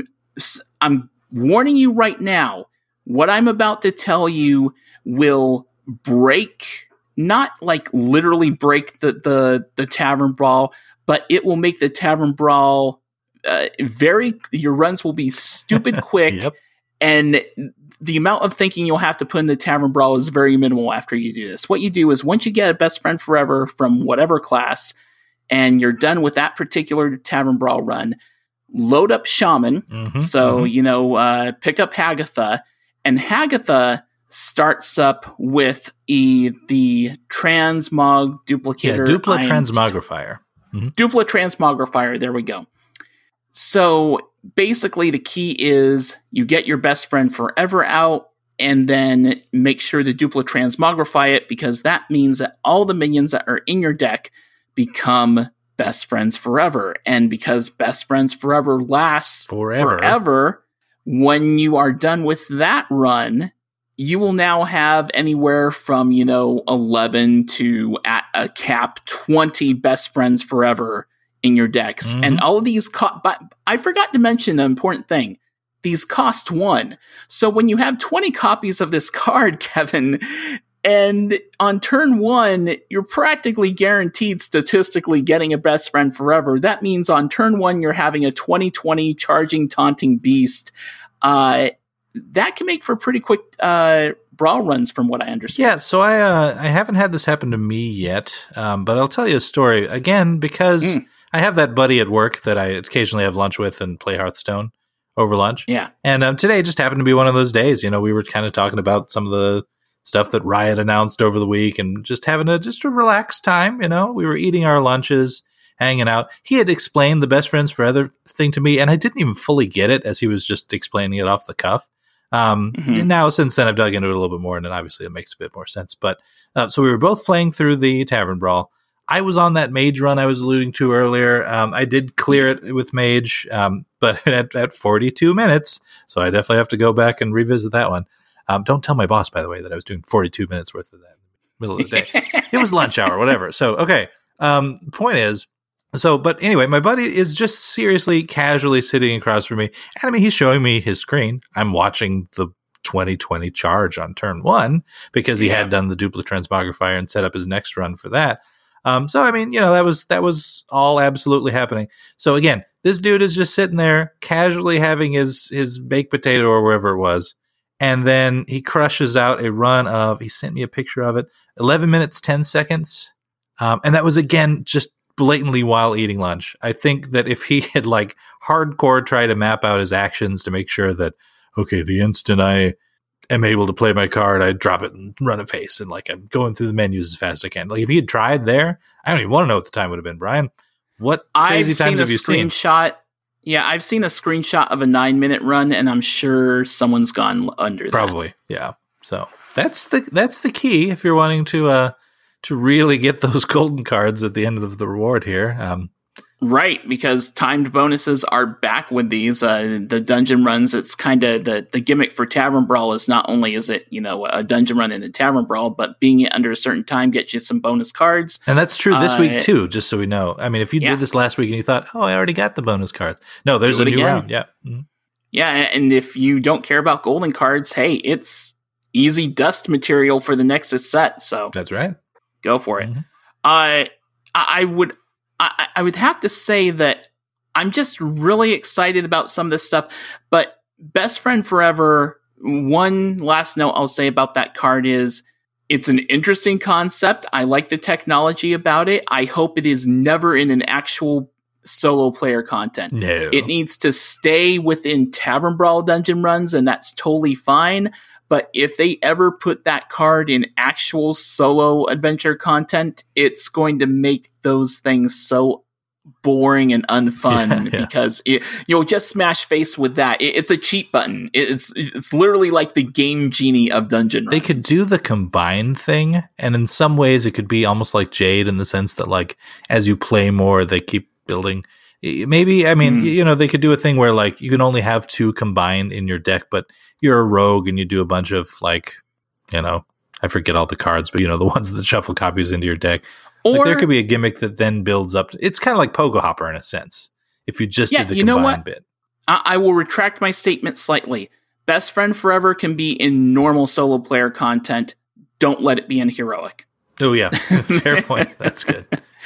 I'm warning you right now, what I'm about to tell you will break, not like literally break the, the, the Tavern Brawl, but it will make the Tavern Brawl uh, very, your runs will be stupid quick, yep. and the amount of thinking you'll have to put in the Tavern Brawl is very minimal after you do this. What you do is once you get a Best Friend Forever from whatever class, and you're done with that particular Tavern Brawl run, load up Shaman. Mm-hmm, so, mm-hmm. you know, uh, pick up Hagatha, and Hagatha starts up with e, the Transmog Duplicator. Yeah, Dupla Transmogrifier. Mm-hmm. Dupla Transmogrifier, there we go. So basically the key is you get your Best Friend Forever out and then make sure to Dupla Transmogrify it, because that means that all the minions that are in your deck become Best Friends Forever. And because Best Friends Forever lasts forever, forever when you are done with that run, you will now have anywhere from, you know, eleven to at a cap twenty Best Friends Forever in your decks. Mm-hmm. And all of these, co- but I forgot to mention the important thing. these cost one. So when you have twenty copies of this card, Kevin, and on turn one, you're practically guaranteed statistically getting a Best Friend Forever. That means on turn one, you're having a twenty twenty Charging Taunting Beast. Uh, that can make for pretty quick uh, brawl runs, from what I understand. Yeah, so I uh, I haven't had this happen to me yet, um, but I'll tell you a story. Again, because mm. I have that buddy at work that I occasionally have lunch with and play Hearthstone over lunch. Yeah. And um, today just happened to be one of those days. You know, we were kind of talking about some of the stuff that Riot announced over the week and just having a just a relaxed time. You know, we were eating our lunches, hanging out. He had explained the Best Friends Forever thing to me, and I didn't even fully get it as he was just explaining it off the cuff. Um, mm-hmm. And now, since then, I've dug into it a little bit more, and then obviously it makes a bit more sense. But uh, so we were both playing through the Tavern Brawl. I was on that mage run I was alluding to earlier. Um, I did clear it with mage, um, but at, at forty-two minutes, so I definitely have to go back and revisit that one. Um, don't tell my boss, by the way, that I was doing forty-two minutes worth of that in the middle of the day. It was lunch hour, whatever. So, okay. Um, point is, so, but anyway, my buddy is just seriously, casually sitting across from me. And I mean, he's showing me his screen. I'm watching the twenty twenty charge on turn one because he yeah. had done the duplicate transmogrifier and set up his next run for that. Um, so, I mean, you know, that was, that was all absolutely happening. So again, this dude is just sitting there casually having his, his baked potato or wherever it was. And then he crushes out a run of, he sent me a picture of it, eleven minutes, ten seconds. Um, and that was, again, just blatantly while eating lunch. I think that if he had like hardcore tried to map out his actions to make sure that, okay, the instant I am able to play my card, I drop it and run a face. And like, I'm going through the menus as fast as I can. Like if he had tried there, I don't even want to know what the time would have been, Brian. What crazy I've times have you seen? Screenshot. Yeah, I've seen a screenshot of a nine minute run, and I'm sure someone's gone under that. Probably, yeah. So that's the that's the key if you're wanting to uh to really get those golden cards at the end of the reward here. Um, right, because timed bonuses are back with these. Uh, the dungeon runs, it's kind of the, the gimmick for Tavern Brawl is not only is it, you know, a dungeon run in the Tavern Brawl, but being it under a certain time gets you some bonus cards. And that's true this uh, week too, just so we know. I mean, if you yeah. did this last week and you thought, oh, I already got the bonus cards. No, there's a new again. round. Yeah. Mm-hmm. Yeah, and if you don't care about golden cards, hey, it's easy dust material for the next set. So that's right. Go for it. Mm-hmm. Uh, I would I, I would have to say that I'm just really excited about some of this stuff. But Best Friend Forever, one last note I'll say about that card is it's an interesting concept. I like the technology about it. I hope it is never in an actual solo player content. No. It needs to stay within Tavern Brawl dungeon runs, and that's totally fine. But if they ever put that card in actual solo adventure content, it's going to make those things so boring and unfun yeah, yeah. because it, you'll just smash face with that. It, it's a cheat button. It's it's literally like the Game Genie of dungeon runs. They could do the combined thing, and in some ways it could be almost like Jade in the sense that like as you play more, they keep building. Maybe, I mean, mm. you know, they could do a thing where like you can only have two combined in your deck, but you're a rogue and you do a bunch of like, you know, I forget all the cards, but you know, the ones that shuffle copies into your deck. Or like, there could be a gimmick that then builds up. It's kind of like Pogo Hopper in a sense. If you just yeah, did the you know combined what? bit. I-, I will retract my statement slightly. Best Friend Forever can be in normal solo player content. Don't let it be in heroic. Oh yeah, fair point. That's good.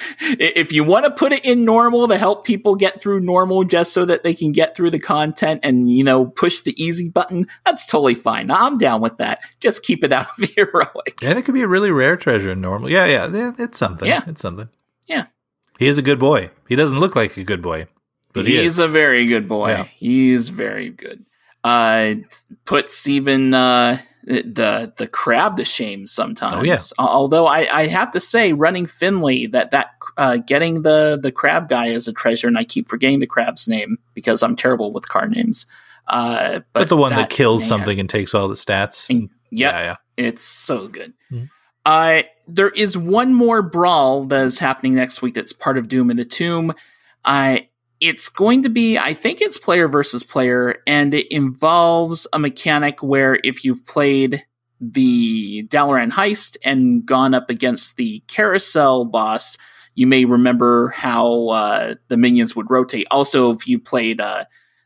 If you want to put it in normal to help people get through normal just so that they can get through the content and, you know, push the easy button, that's totally fine. I'm down with that. Just keep it out of heroic. And it could be a really rare treasure in normal. Yeah, yeah, it's something. Yeah. It's something. Yeah. He is a good boy. He doesn't look like a good boy, but he He's is. a very good boy. Yeah. He's very good. Uh, puts even... Uh, the the crab to shame sometimes. Oh, yeah. Although I, I have to say, running Finley, that that uh, getting the the crab guy is a treasure, and I keep forgetting the crab's name because I'm terrible with card names. Uh, but, but the one that, that kills man, something and takes all the stats. And, yep, yeah, yeah, it's so good. Mm-hmm. Uh, there is one more brawl that is happening next week that's part of Doom in the Tomb. I. Uh, It's going to be, I think it's player versus player, and it involves a mechanic where if you've played the Dalaran Heist and gone up against the Carousel boss, you may remember how uh, the minions would rotate. Also, if you played uh,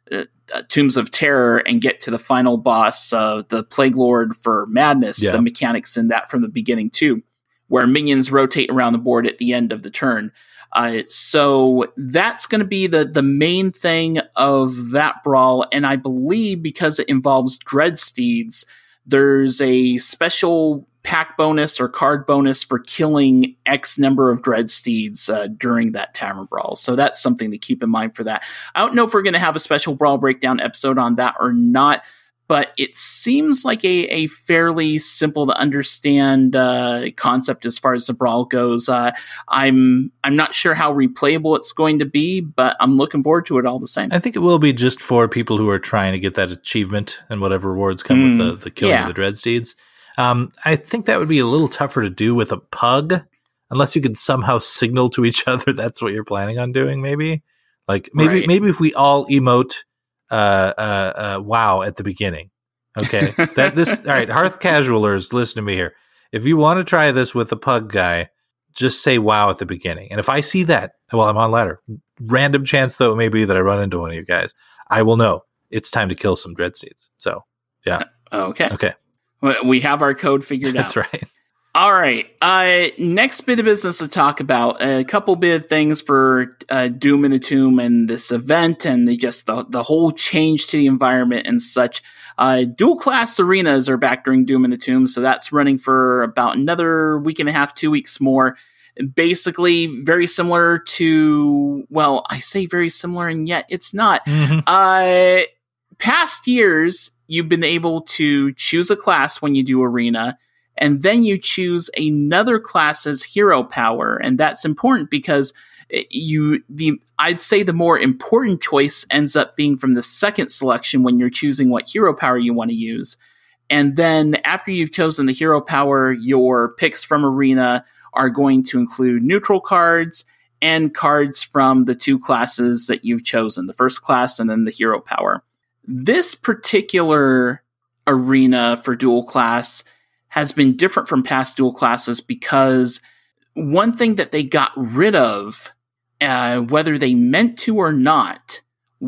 uh, uh, Tombs of Terror and get to the final boss, uh, the Plague Lord for Madness, Yeah. the mechanics in that from the beginning too, where minions rotate around the board at the end of the turn. Uh, so that's going to be the, the main thing of that brawl. And I believe because it involves Dreadsteeds, there's a special pack bonus or card bonus for killing X number of Dreadsteeds uh, during that Tavern Brawl. So that's something to keep in mind for that. I don't know if we're going to have a special Brawl breakdown episode on that or not, but it seems like a, a fairly simple to understand uh, concept as far as the Brawl goes. Uh, I'm I'm not sure how replayable it's going to be, but I'm looking forward to it all the same. I think it will be just for people who are trying to get that achievement and whatever rewards come Mm, with the, the killing yeah. of the Dreadsteeds. Um, I think that would be a little tougher to do with a pug, unless you could somehow signal to each other that's what you're planning on doing, maybe. Like, maybe Right. maybe if we all emote uh, uh, uh, wow at the beginning. Okay? that this All right, Hearth Casualers, listen to me here. If you want to try this with the pug guy, just say wow at the beginning. And if I see that while I'm on ladder, random chance though it may be that I run into one of you guys, I will know it's time to kill some Dreadsteeds. So, yeah. Okay. Okay. We have our code figured That's out. right. All right. Uh, next bit of business to talk about. A couple bit of things for uh, Doom in the Tomb and this event and the, just the, the whole change to the environment and such. Uh, dual class arenas are back during Doom in the Tomb, so that's running for about another week and a half, two weeks more. Basically, very similar to, well, I say very similar, and yet it's not. Mhm. Uh, past years, you've been able to choose a class when you do arena, and then you choose another class's hero power, and that's important because you the I'd say the more important choice ends up being from the second selection when you're choosing what hero power you want to use. And then after you've chosen the hero power, your picks from arena are going to include neutral cards and cards from the two classes that you've chosen, the first class and then the hero power. This particular arena for dual class has been different from past dual classes because one thing that they got rid of, uh, whether they meant to or not,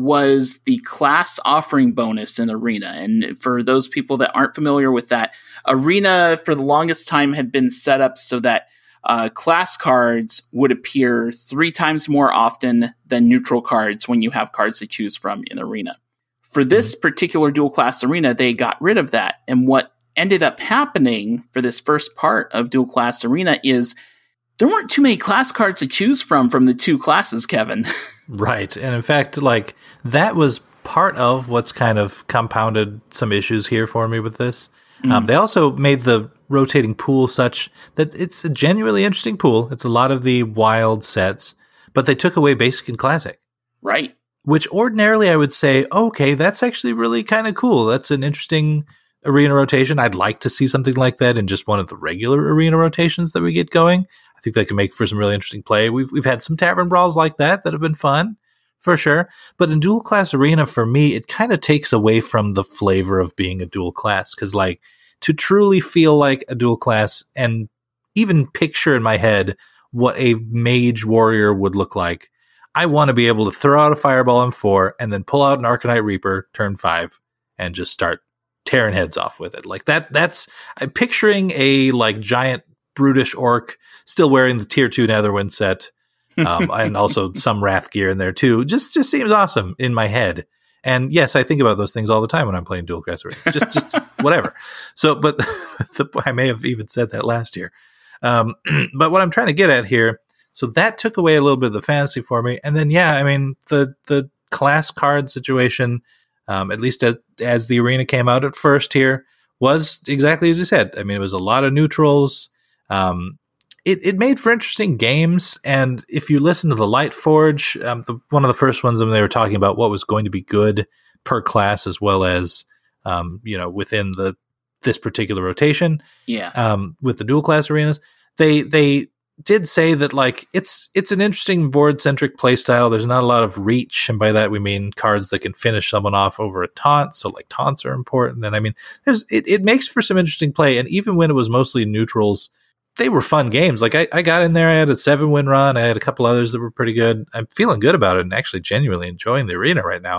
was the class offering bonus in Arena. And for those people that aren't familiar with that, Arena for the longest time had been set up so that uh, class cards would appear three times more often than neutral cards when you have cards to choose from in Arena. For this particular dual class Arena, they got rid of that. And what ended up happening for this first part of dual class Arena is there weren't too many class cards to choose from from the two classes, Kevin. Right. And in fact, like, that was part of what's kind of compounded some issues here for me with this. Mm. Um, they also made the rotating pool such that it's a genuinely interesting pool. It's a lot of the wild sets, but they took away basic and classic. Right. Which ordinarily I would say, okay, that's actually really kind of cool. That's an interesting arena rotation. I'd like to see something like that in just one of the regular arena rotations that we get going. I think that can make for some really interesting play. We've we've had some tavern brawls like that that have been fun, for sure. But in dual class arena, for me, it kind of takes away from the flavor of being a dual class. Because, like, to truly feel like a dual class and even picture in my head what a mage warrior would look like, I want to be able to throw out a fireball on four and then pull out an Arcanite Reaper turn five and just start tearing heads off with it. Like that. That's I'm picturing a like giant brutish orc still wearing the tier two Netherwind set, um, and also some Wrath gear in there too. Just just seems awesome in my head. And yes, I think about those things all the time when I'm playing dual class arena. Just just whatever. So, but the, I may have even said that last year. Um, but what I'm trying to get at here. So that took away a little bit of the fantasy for me. And then, yeah, I mean, the the class card situation, um, at least as, as the arena came out at first here, was exactly as you said. I mean, it was a lot of neutrals. Um, it, it made for interesting games. And if you listen to the Light Forge, um, the, one of the first ones, when they were talking about what was going to be good per class as well as, um, you know, within the this particular rotation, yeah, um, with the dual class arenas, they they did say that like it's it's an interesting board centric play style. There's not a lot of reach, and by that we mean cards that can finish someone off over a taunt. So like taunts are important, and I mean there's it, it makes for some interesting play. And even when it was mostly neutrals, they were fun games. Like I, I got in there, I had a seven win run, I had a couple others that were pretty good. I'm feeling good about it and actually genuinely enjoying the arena right now.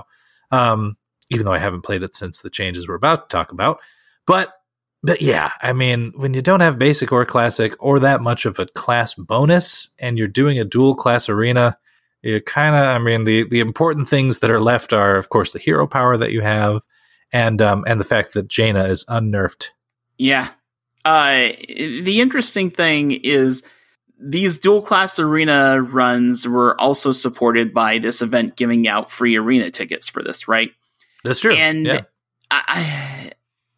Um, even though I haven't played it since the changes we're about to talk about. But, but yeah, I mean, when you don't have basic or classic or that much of a class bonus and you're doing a dual class arena, you kind of, I mean, the, the important things that are left are, of course, the hero power that you have and, um, and the fact that Jaina is unnerfed. Yeah. Uh, the interesting thing is these dual class arena runs were also supported by this event giving out free arena tickets for this, right? That's true. And yeah. I,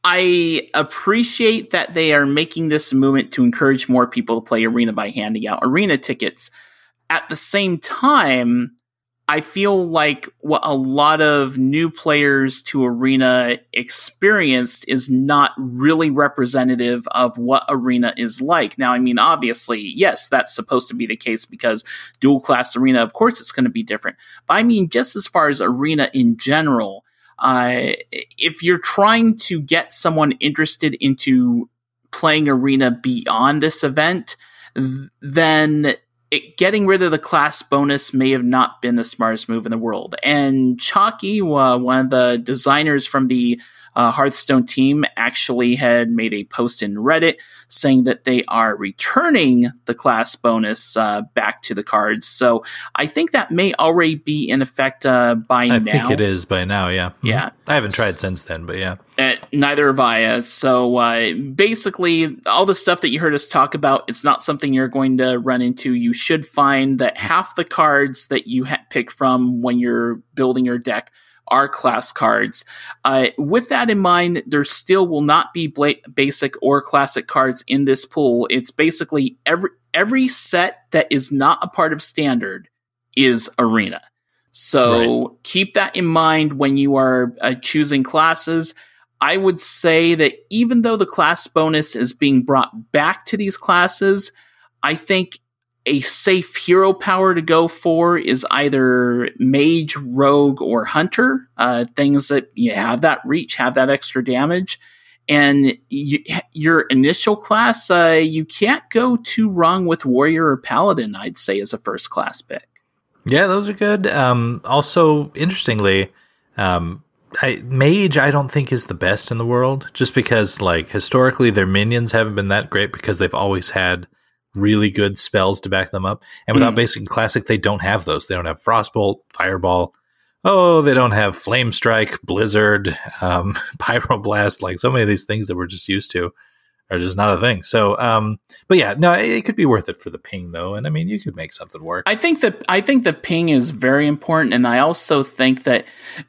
I appreciate that they are making this movement to encourage more people to play arena by handing out arena tickets. At the same time, I feel like what a lot of new players to arena experienced is not really representative of what arena is like. Now, I mean, obviously, yes, that's supposed to be the case because dual class arena, of course, it's going to be different. But I mean, just as far as arena in general, Uh, if you're trying to get someone interested into playing arena beyond this event, th- then it, getting rid of the class bonus may have not been the smartest move in the world. And Chalky, uh, one of the designers from the uh, Hearthstone team, actually had made a post in Reddit saying that they are returning the class bonus uh, back to the cards. So I think that may already be in effect uh, by I now. I think it is by now, yeah. Yeah. Mm-hmm. I haven't tried since then, but yeah. Uh, neither have I. Uh, so uh, basically, all the stuff that you heard us talk about, it's not something you're going to run into. You should find that half the cards that you ha- pick from when you're building your deck are class cards. Uh, with that in mind, there still will not be bla- basic or classic cards in this pool. It's basically every every set that is not a part of standard is arena. So right. Keep that in mind when you are uh, choosing classes. I would say that even though the class bonus is being brought back to these classes, I think a safe hero power to go for is either mage, rogue, or hunter. Uh, things that you have that reach, have that extra damage. And you, your initial class, uh, you can't go too wrong with warrior or paladin, I'd say, as a first class pick. Yeah, those are good. Um, also, interestingly, um, I, mage I don't think is the best in the world, just because, like, historically their minions haven't been that great because they've always had really good spells to back them up. And without mm. basic and classic, they don't have those. They don't have Frostbolt, Fireball. Oh, they don't have Flame Strike, Blizzard, um, Pyroblast. Like, so many of these things that we're just used to are just not a thing. So, um, but yeah, no, it, it could be worth it for the ping, though. And I mean, you could make something work. I think that I think the ping is very important, and I also think that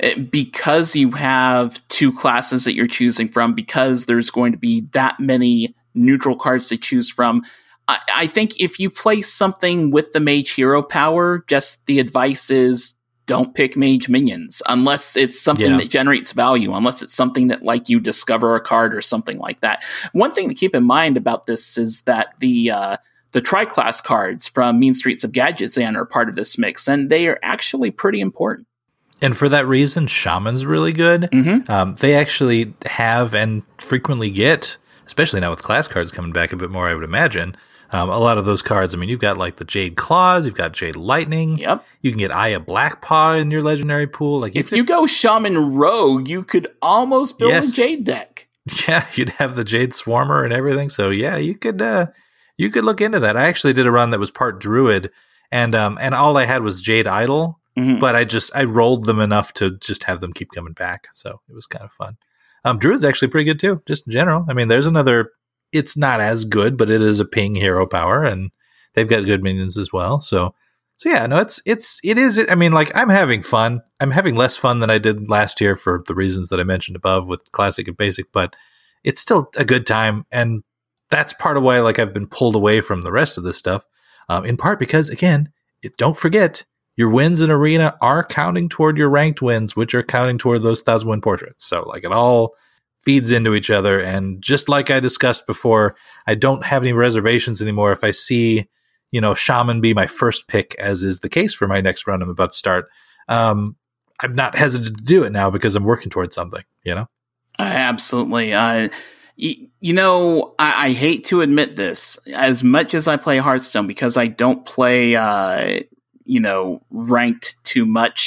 because you have two classes that you're choosing from, because there's going to be that many neutral cards to choose from, I, I think if you play something with the mage hero power, just the advice is don't pick mage minions unless it's something yeah. that generates value, unless it's something that, like, you discover a card or something like that. One thing to keep in mind about this is that the uh, the tri-class cards from Mean Streets of Gadgetzan are part of this mix, and they are actually pretty important. And for that reason, Shaman's really good. Mm-hmm. Um, they actually have and frequently get, especially now with class cards coming back a bit more, I would imagine, Um, a lot of those cards, I mean, you've got like the Jade Claws, you've got Jade Lightning. Yep. You can get Aya Blackpaw in your legendary pool. Like, you if could, you go Shaman Rogue, you could almost build yes. a Jade deck. Yeah, you'd have the Jade Swarmer and everything. So yeah, you could uh, you could look into that. I actually did a run that was part Druid, and um, and all I had was Jade Idol, mm-hmm. but I just I rolled them enough to just have them keep coming back. So it was kind of fun. Um, Druid's actually pretty good too, just in general. I mean, there's another. It's not as good, but it is a ping hero power, and they've got good minions as well. So, so yeah, no, it's, it's, it is, I mean, like, I'm having fun. I'm having less fun than I did last year for the reasons that I mentioned above with classic and basic, but it's still a good time. And that's part of why, like, I've been pulled away from the rest of this stuff, um, in part because, again, it, don't forget your wins in arena are counting toward your ranked wins, which are counting toward those thousand win portraits. So, like, it all feeds into each other. And just like I discussed before, I don't have any reservations anymore if I see, you know, Shaman be my first pick, as is the case for my next run I'm about to start. Um, I'm not hesitant to do it now because I'm working towards something, you know? Uh, absolutely. Uh, y- you know, I-, I hate to admit this, as much as I play Hearthstone, because I don't play, uh, you know, ranked too much,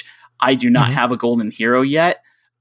I do not Mhm. have a golden hero yet.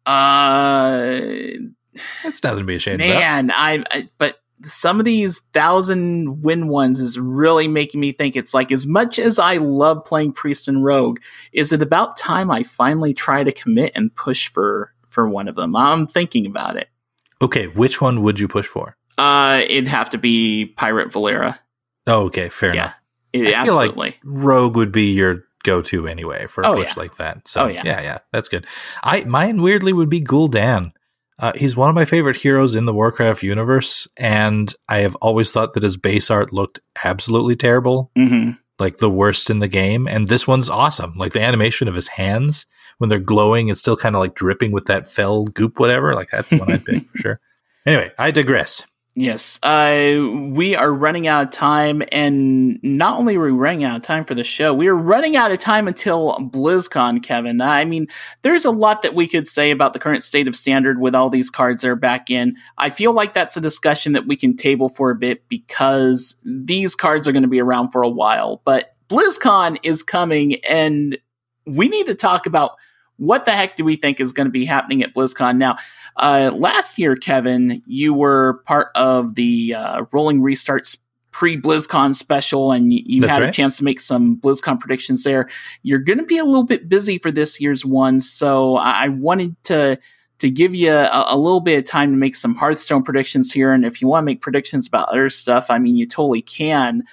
Uh, That's nothing to be ashamed man, I, I but some of these thousand win ones is really making me think. It's like, as much as I love playing priest and rogue, is it about time I finally try to commit and push for for one of them? I'm thinking about it. about. Okay, which one would you push for? Uh, it'd have to be Pirate Valera. Oh, okay, fair Yeah, enough. it, I feel absolutely. like Rogue would be your go-to anyway for a Oh, push yeah. like that. So Oh, yeah. yeah, yeah, that's good. I mine weirdly would be Gul'dan. Uh, he's one of my favorite heroes in the Warcraft universe, and I have always thought that his base art looked absolutely terrible, Mm-hmm. like the worst in the game. And this one's awesome. Like the animation of his hands when they're glowing, it's still kind of like dripping with that fell goop, whatever. Like that's the one I'd pick for sure. Anyway, I digress. Yes, uh, we are running out of time, and not only are we running out of time for the show, we are running out of time until BlizzCon, Kevin. I mean, there's a lot that we could say about the current state of Standard with all these cards that are back in. I feel like that's a discussion that we can table for a bit, because these cards are going to be around for a while, but BlizzCon is coming, and we need to talk about what the heck do we think is going to be happening at BlizzCon. Now, uh, last year, Kevin, you were part of the uh, Rolling Restarts pre-BlizzCon special, and you, you had right. a chance to make some BlizzCon predictions there. You're going to be a little bit busy for this year's one, so I, I wanted to to give you a, a little bit of time to make some Hearthstone predictions here, and if you want to make predictions about other stuff, I mean, you totally can.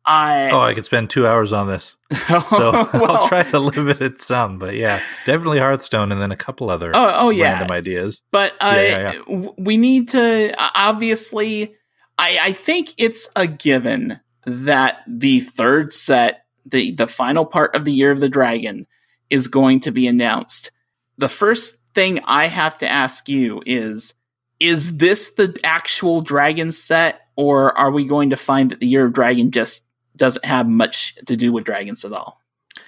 I Oh, I could spend two hours on this. So well, I'll try to limit it some, but yeah, definitely Hearthstone and then a couple other Oh, oh yeah. random ideas. But uh, Yeah, yeah, yeah. w- we need to, uh, obviously, I, I think it's a given that the third set, the, the final part of the Year of the Dragon, is going to be announced. The first thing I have to ask you is, is this the actual Dragon set, or are we going to find that the Year of Dragon just doesn't have much to do with dragons at all?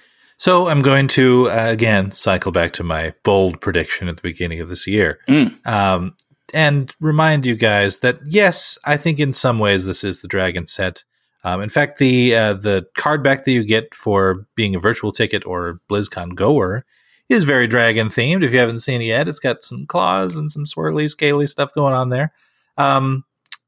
So I'm going to, uh, again, cycle back to my bold prediction at the beginning of this year. Mm. Um, and remind you guys that, yes, I think in some ways this is the Dragon set. Um, in fact, the uh, the card back that you get for being a virtual ticket or BlizzCon goer is very Dragon themed. If you haven't seen it yet, it's got some claws and some swirly, scaly stuff going on there. Um,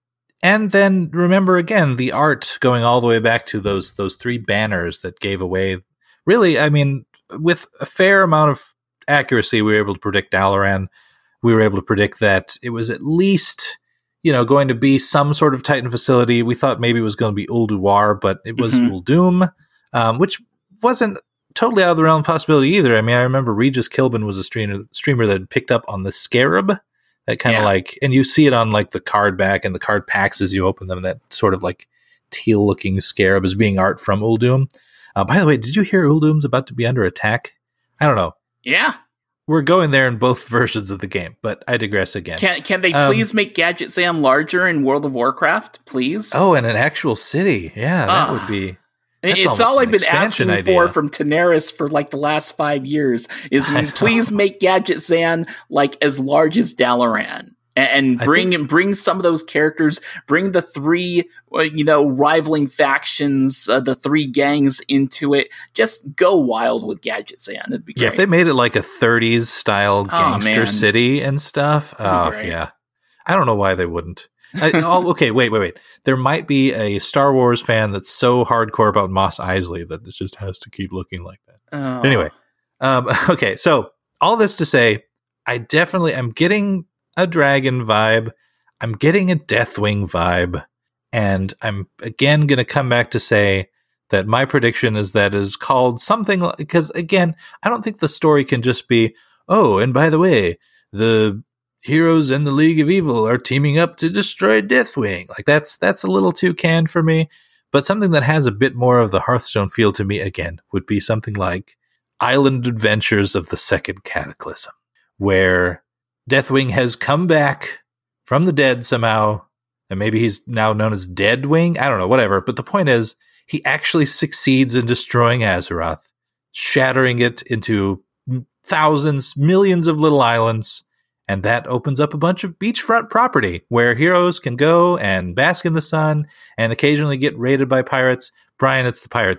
and then remember again the art going all the way back to those those three banners that gave away. Really, I mean, with a fair amount of accuracy, we were able to predict Dalaran. We were able to predict that it was at least, you know, going to be some sort of Titan facility. We thought maybe it was going to be Ulduar, but it was Mhm. Uldum, um, which wasn't totally out of the realm of possibility either. I mean, I remember Regis Kilbin was a streamer, streamer that had picked up on the Scarab, that kind of Yeah. like, and you see it on like the card back and the card packs as you open them, that sort of like teal looking Scarab is being art from Uldum. Uh, by the way, did you hear Uldum's about to be under attack? I don't know. Yeah. We're going there in both versions of the game, but I digress again. Can can they Um, please make Gadget Zam larger in World of Warcraft, please? Oh, and an actual city. Yeah, that Ah. would be... that's It's almost all an I've been expansion asking idea. for from Daenerys for like the last five years is I know. please make Gadget Zan like as large as Dalaran. And I bring think- bring some of those characters, bring the three, uh, you know, rivaling factions, uh, the three gangs into it. Just go wild with Gadget Zan. It'd be great. Yeah, if they made it like a thirties style Oh, gangster man. city and stuff. Oh, great. yeah. I don't know why they wouldn't. I, oh, okay, wait, wait, wait. There might be a Star Wars fan that's so hardcore about Mos Eisley that it just has to keep looking like that. Oh. Anyway, um, okay, so all this to say, I definitely am getting a dragon vibe. I'm getting a Deathwing vibe. And I'm again going to come back to say that my prediction is that is called something like, because again, I don't think the story can just be, oh, and by the way, the heroes in the League of Evil are teaming up to destroy Deathwing. Like that's, that's a little too canned for me, but something that has a bit more of the Hearthstone feel to me again would be something like Island Adventures of the Second Cataclysm, where Deathwing has come back from the dead somehow, and maybe he's now known as Deadwing. I don't know, whatever. But the point is, he actually succeeds in destroying Azeroth, shattering it into thousands, millions of little islands, and that opens up a bunch of beachfront property where heroes can go and bask in the sun and occasionally get raided by pirates. Brian, it's the pirate set.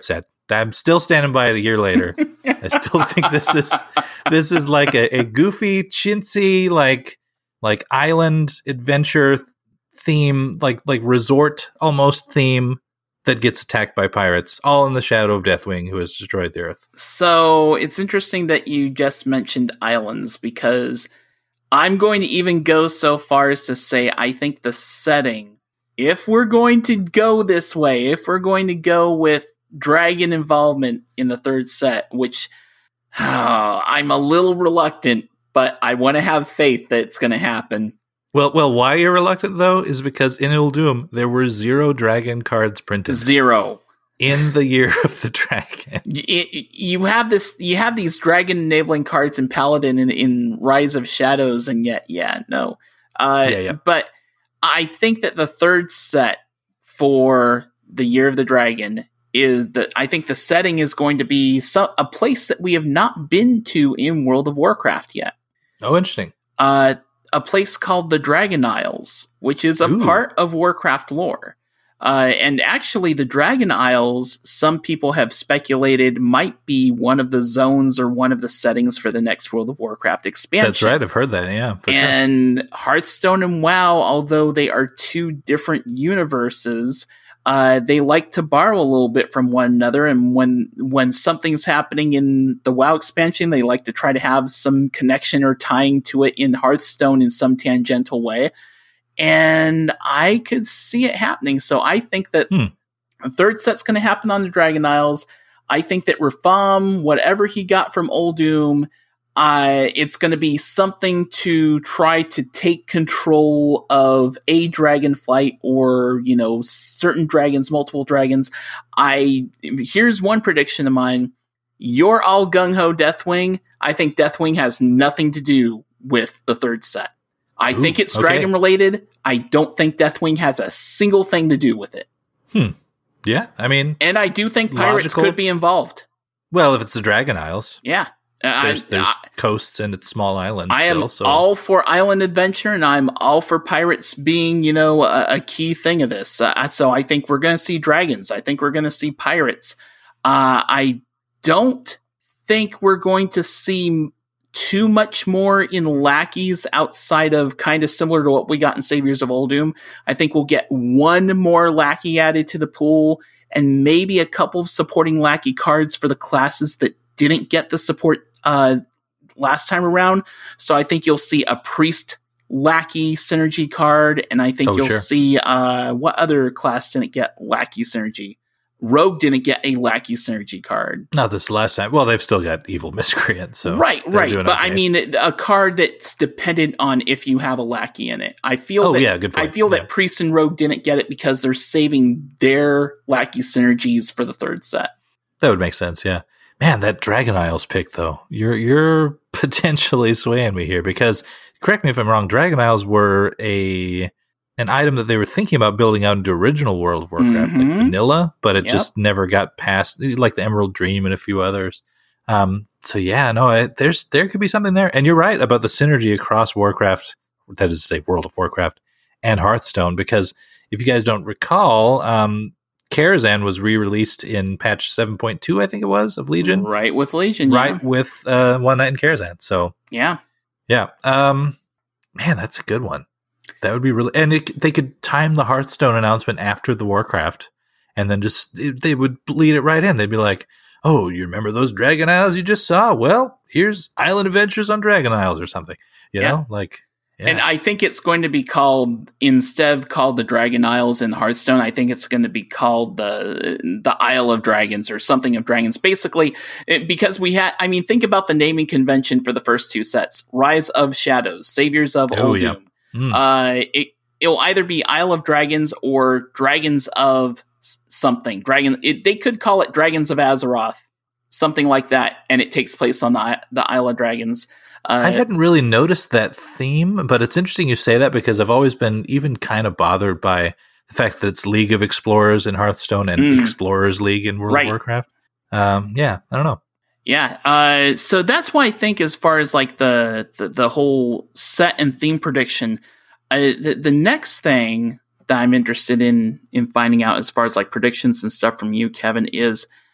I'm still standing by it a year later. I still think this is this is like a, a goofy, chintzy, like like island adventure theme, like like resort almost theme that gets attacked by pirates, all in the shadow of Deathwing, who has destroyed the Earth. So it's interesting that you just mentioned islands, because I'm going to even go so far as to say I think the setting, if we're going to go this way, if we're going to go with dragon involvement in the third set, which oh, I'm a little reluctant, but I want to have faith that it's going to happen. Well, well, why you're reluctant, though, is because in Uldum, there were zero dragon cards printed. Zero. In the year of the dragon. You, you have this, you have these dragon enabling cards in Paladin in, in Rise of Shadows, and yet, yeah, no. Uh, yeah, yeah. But I think that the third set for the Year of the Dragon is that I think the setting is going to be so, a place that we have not been to in World of Warcraft yet. Oh, interesting. Uh, a place called the Dragon Isles, which is a Ooh. part of Warcraft lore. Uh, and actually, the Dragon Isles, some people have speculated, might be one of the zones or one of the settings for the next World of Warcraft expansion. That's right. I've heard that. Yeah, for and sure. Hearthstone and WoW, although they are two different universes, uh, they like to borrow a little bit from one another. And when when something's happening in the WoW expansion, they like to try to have some connection or tying to it in Hearthstone in some tangential way. And I could see it happening. So I think that hmm. a third set's going to happen on the Dragon Isles. I think that Ratham, whatever he got from Uldum, uh, it's going to be something to try to take control of a dragonflight or, you know, certain dragons, multiple dragons. I here's one prediction of mine. You're all gung-ho Deathwing. I think Deathwing has nothing to do with the third set. I Ooh, think it's okay. dragon related. I don't think Deathwing has a single thing to do with it. Hmm. Yeah, I mean... And I do think pirates logical. could be involved. Well, if it's the Dragon Isles. Yeah. Uh, There's, I, there's I, coasts and it's small islands I still, am so. all for island adventure, and I'm all for pirates being, you know, a, a key thing of this. Uh, so I think we're going to see dragons. I think we're going to see pirates. Uh, I don't think we're going to see too much more in lackeys outside of kind of similar to what we got in Saviors of Uldum. I think we'll get one more lackey added to the pool and maybe a couple of supporting lackey cards for the classes that didn't get the support uh, last time around. So I think you'll see a priest lackey synergy card, and I think oh, you'll sure. see uh, what other class didn't get lackey synergy? Rogue didn't get a lackey synergy card. Not this last time. Well, they've still got Evil Miscreant, so right, right. But okay. I mean, a card that's dependent on if you have a lackey in it. I feel oh, that yeah, good point. I feel yeah. that Priest and Rogue didn't get it because they're saving their lackey synergies for the third set. That would make sense. Yeah, man, that Dragon Isles pick though, you're you're potentially swaying me here because correct me if I'm wrong. Dragon Isles were a an item that they were thinking about building out into original World of Warcraft, mm-hmm. like vanilla, but it yep. just never got past, like the Emerald Dream and a few others. Um, so yeah, no, it, there's there could be something there, and you're right about the synergy across Warcraft. That is to say, World of Warcraft and Hearthstone, because if you guys don't recall, um, Karazhan was re-released in patch seven point two, I think it was, of Legion. Right with Legion, right yeah. with uh, One Night in Karazhan. So yeah, yeah, um, man, that's a good one. That would be really, and it, they could time the Hearthstone announcement after the Warcraft, and then just it, they would bleed it right in. They'd be like, "Oh, you remember those Dragon Isles you just saw? Well, here's Island Adventures on Dragon Isles or something." You yeah. know, like, yeah. And I think it's going to be called, instead of called the Dragon Isles in Hearthstone, I think it's going to be called the the Isle of Dragons or something of Dragons. Basically, it, because we had, I mean, think about the naming convention for the first two sets: Rise of Shadows, Saviors of Oh, Uldum. yeah. Mm. Uh, it, it'll either be Isle of Dragons or Dragons of s- something. Dragon. It, they could call it Dragons of Azeroth, something like that, and it takes place on the the Isle of Dragons. Uh, I hadn't really noticed that theme, but it's interesting you say that because I've always been even kind of bothered by the fact that it's League of Explorers in Hearthstone and Mm. Explorers League in World Right. of Warcraft. Um, yeah, I don't know. Yeah, uh, so that's why I think as far as like the the, the whole set and theme prediction, uh, the, the next thing that I'm interested in in finding out as far as like predictions and stuff from you, Kevin, is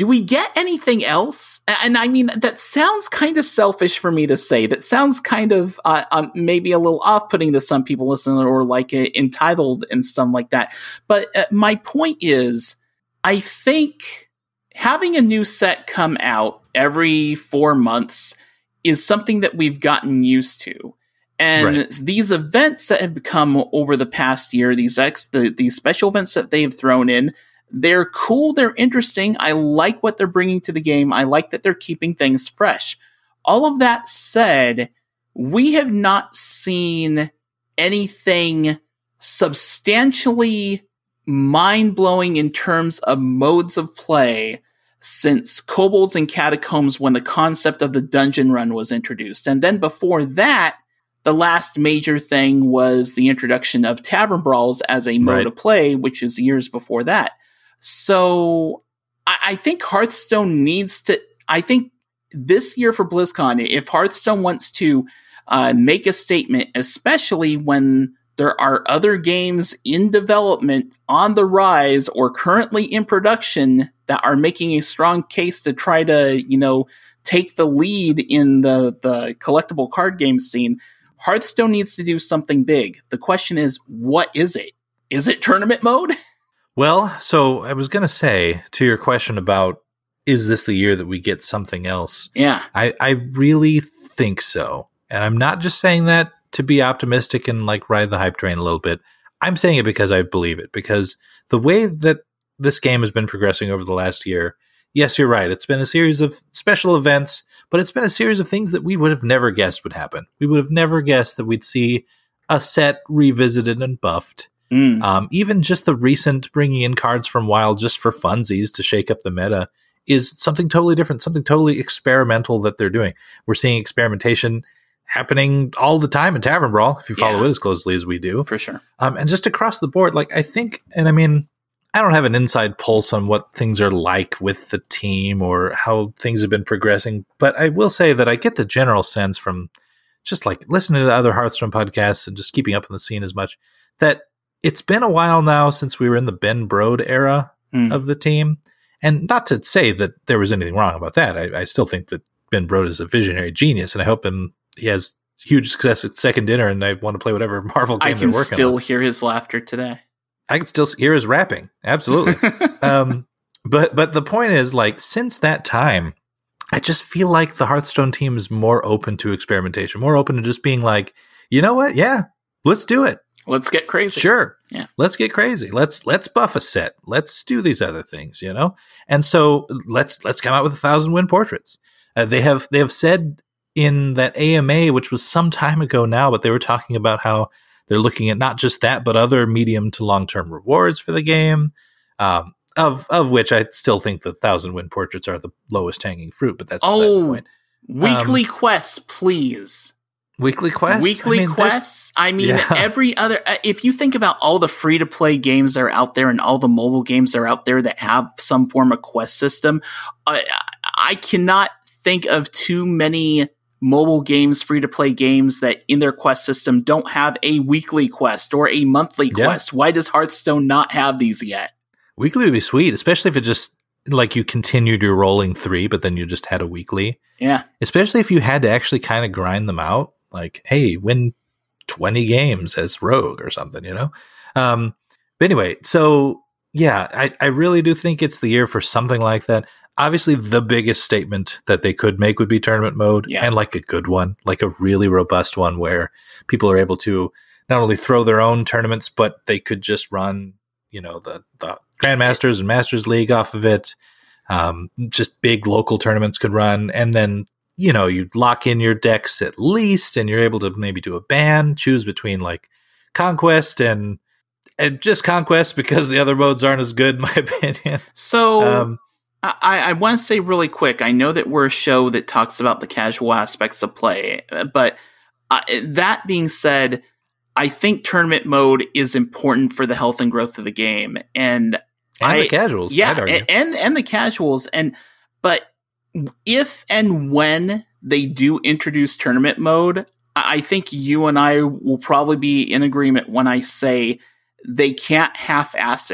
do we get anything else? And I mean, that sounds kind of selfish for me to say. That sounds kind of uh, um, maybe a little off-putting to some people listening, or like uh, entitled and stuff like that. But uh, my point is, I think having a new set come out every four months is something that we've gotten used to. And right. these events that have become over the past year, these ex, the, these special events that they've thrown in, they're cool, they're interesting. I like what they're bringing to the game. I like that they're keeping things fresh. All of that said, we have not seen anything substantially mind-blowing in terms of modes of play since Kobolds and Catacombs, when the concept of the dungeon run was introduced. And then before that, the last major thing was the introduction of Tavern Brawls as a mode right. of play, which is years before that. So I, I think Hearthstone needs to, I think this year for BlizzCon, if Hearthstone wants to uh, make a statement, especially when there are other games in development on the rise or currently in production that are making a strong case to try to, you know, take the lead in the, the collectible card game scene, Hearthstone needs to do something big. The question is, what is it? Is it tournament mode? Well, so I was going to say, to your question about, is this the year that we get something else? Yeah. I, I really think so. And I'm not just saying that to be optimistic and like ride the hype train a little bit. I'm saying it because I believe it. Because the way that this game has been progressing over the last year, yes, you're right. It's been a series of special events, but it's been a series of things that we would have never guessed would happen. We would have never guessed that we'd see a set revisited and buffed. Mm. Um, even just the recent bringing in cards from WoW just for funsies to shake up the meta is something totally different, something totally experimental that they're doing. We're seeing experimentation happening all the time in Tavern Brawl, if you follow yeah. it as closely as we do. For sure. Um, and just across the board, like I think, and I mean, I don't have an inside pulse on what things are like with the team or how things have been progressing, but I will say that I get the general sense from just like listening to other Hearthstone podcasts and just keeping up on the scene as much, that it's been a while now since we were in the Ben Brode era mm. of the team. And not to say that there was anything wrong about that. I, I still think that Ben Brode is a visionary genius, and I hope him he has huge success at Second Dinner, and I want to play whatever Marvel game they're working on. I can still hear his laughter today. I can still hear his rapping. Absolutely. um, but but the point is, like, since that time, I just feel like the Hearthstone team is more open to experimentation, more open to just being like, you know what? Yeah, let's do it. Let's get crazy. Sure. Yeah. Let's get crazy. Let's let's buff a set. Let's do these other things, you know? And so let's let's come out with a thousand win portraits. Uh, they have they have said in that A M A, which was some time ago now, but they were talking about how they're looking at not just that, but other medium to long-term rewards for the game, um, of of which I still think the thousand win portraits are the lowest hanging fruit, but that's beside oh, the point. Weekly um, quests, please. Weekly quests? Weekly I mean, quests? I mean, yeah. every other... Uh, if you think about all the free-to-play games that are out there and all the mobile games that are out there that have some form of quest system, uh, I cannot think of too many mobile games, free-to-play games that in their quest system don't have a weekly quest or a monthly yeah. quest. Why does Hearthstone not have these yet? Weekly would be sweet, especially if it just... like you continued your rolling three, but then you just had a weekly. Yeah. Especially if you had to actually kind of grind them out. Like, hey, win twenty games as rogue or something, you know? Um, but anyway, so yeah, I, I really do think it's the year for something like that. Obviously, the biggest statement that they could make would be tournament mode, yeah. and like a good one, like a really robust one where people are able to not only throw their own tournaments, but they could just run, you know, the, the Grandmasters and Masters League off of it. Um, just big local tournaments could run, and then, you know, you lock in your decks at least, and you're able to maybe do a ban, choose between like Conquest and and just Conquest because the other modes aren't as good, in my opinion. So um, I, I want to say really quick, I know that we're a show that talks about the casual aspects of play, but uh, that being said, I think tournament mode is important for the health and growth of the game, and and I, the casuals, yeah, I'd argue. and and the casuals, and but if and when they do introduce tournament mode, I think you and I will probably be in agreement when I say they can't half-ass it.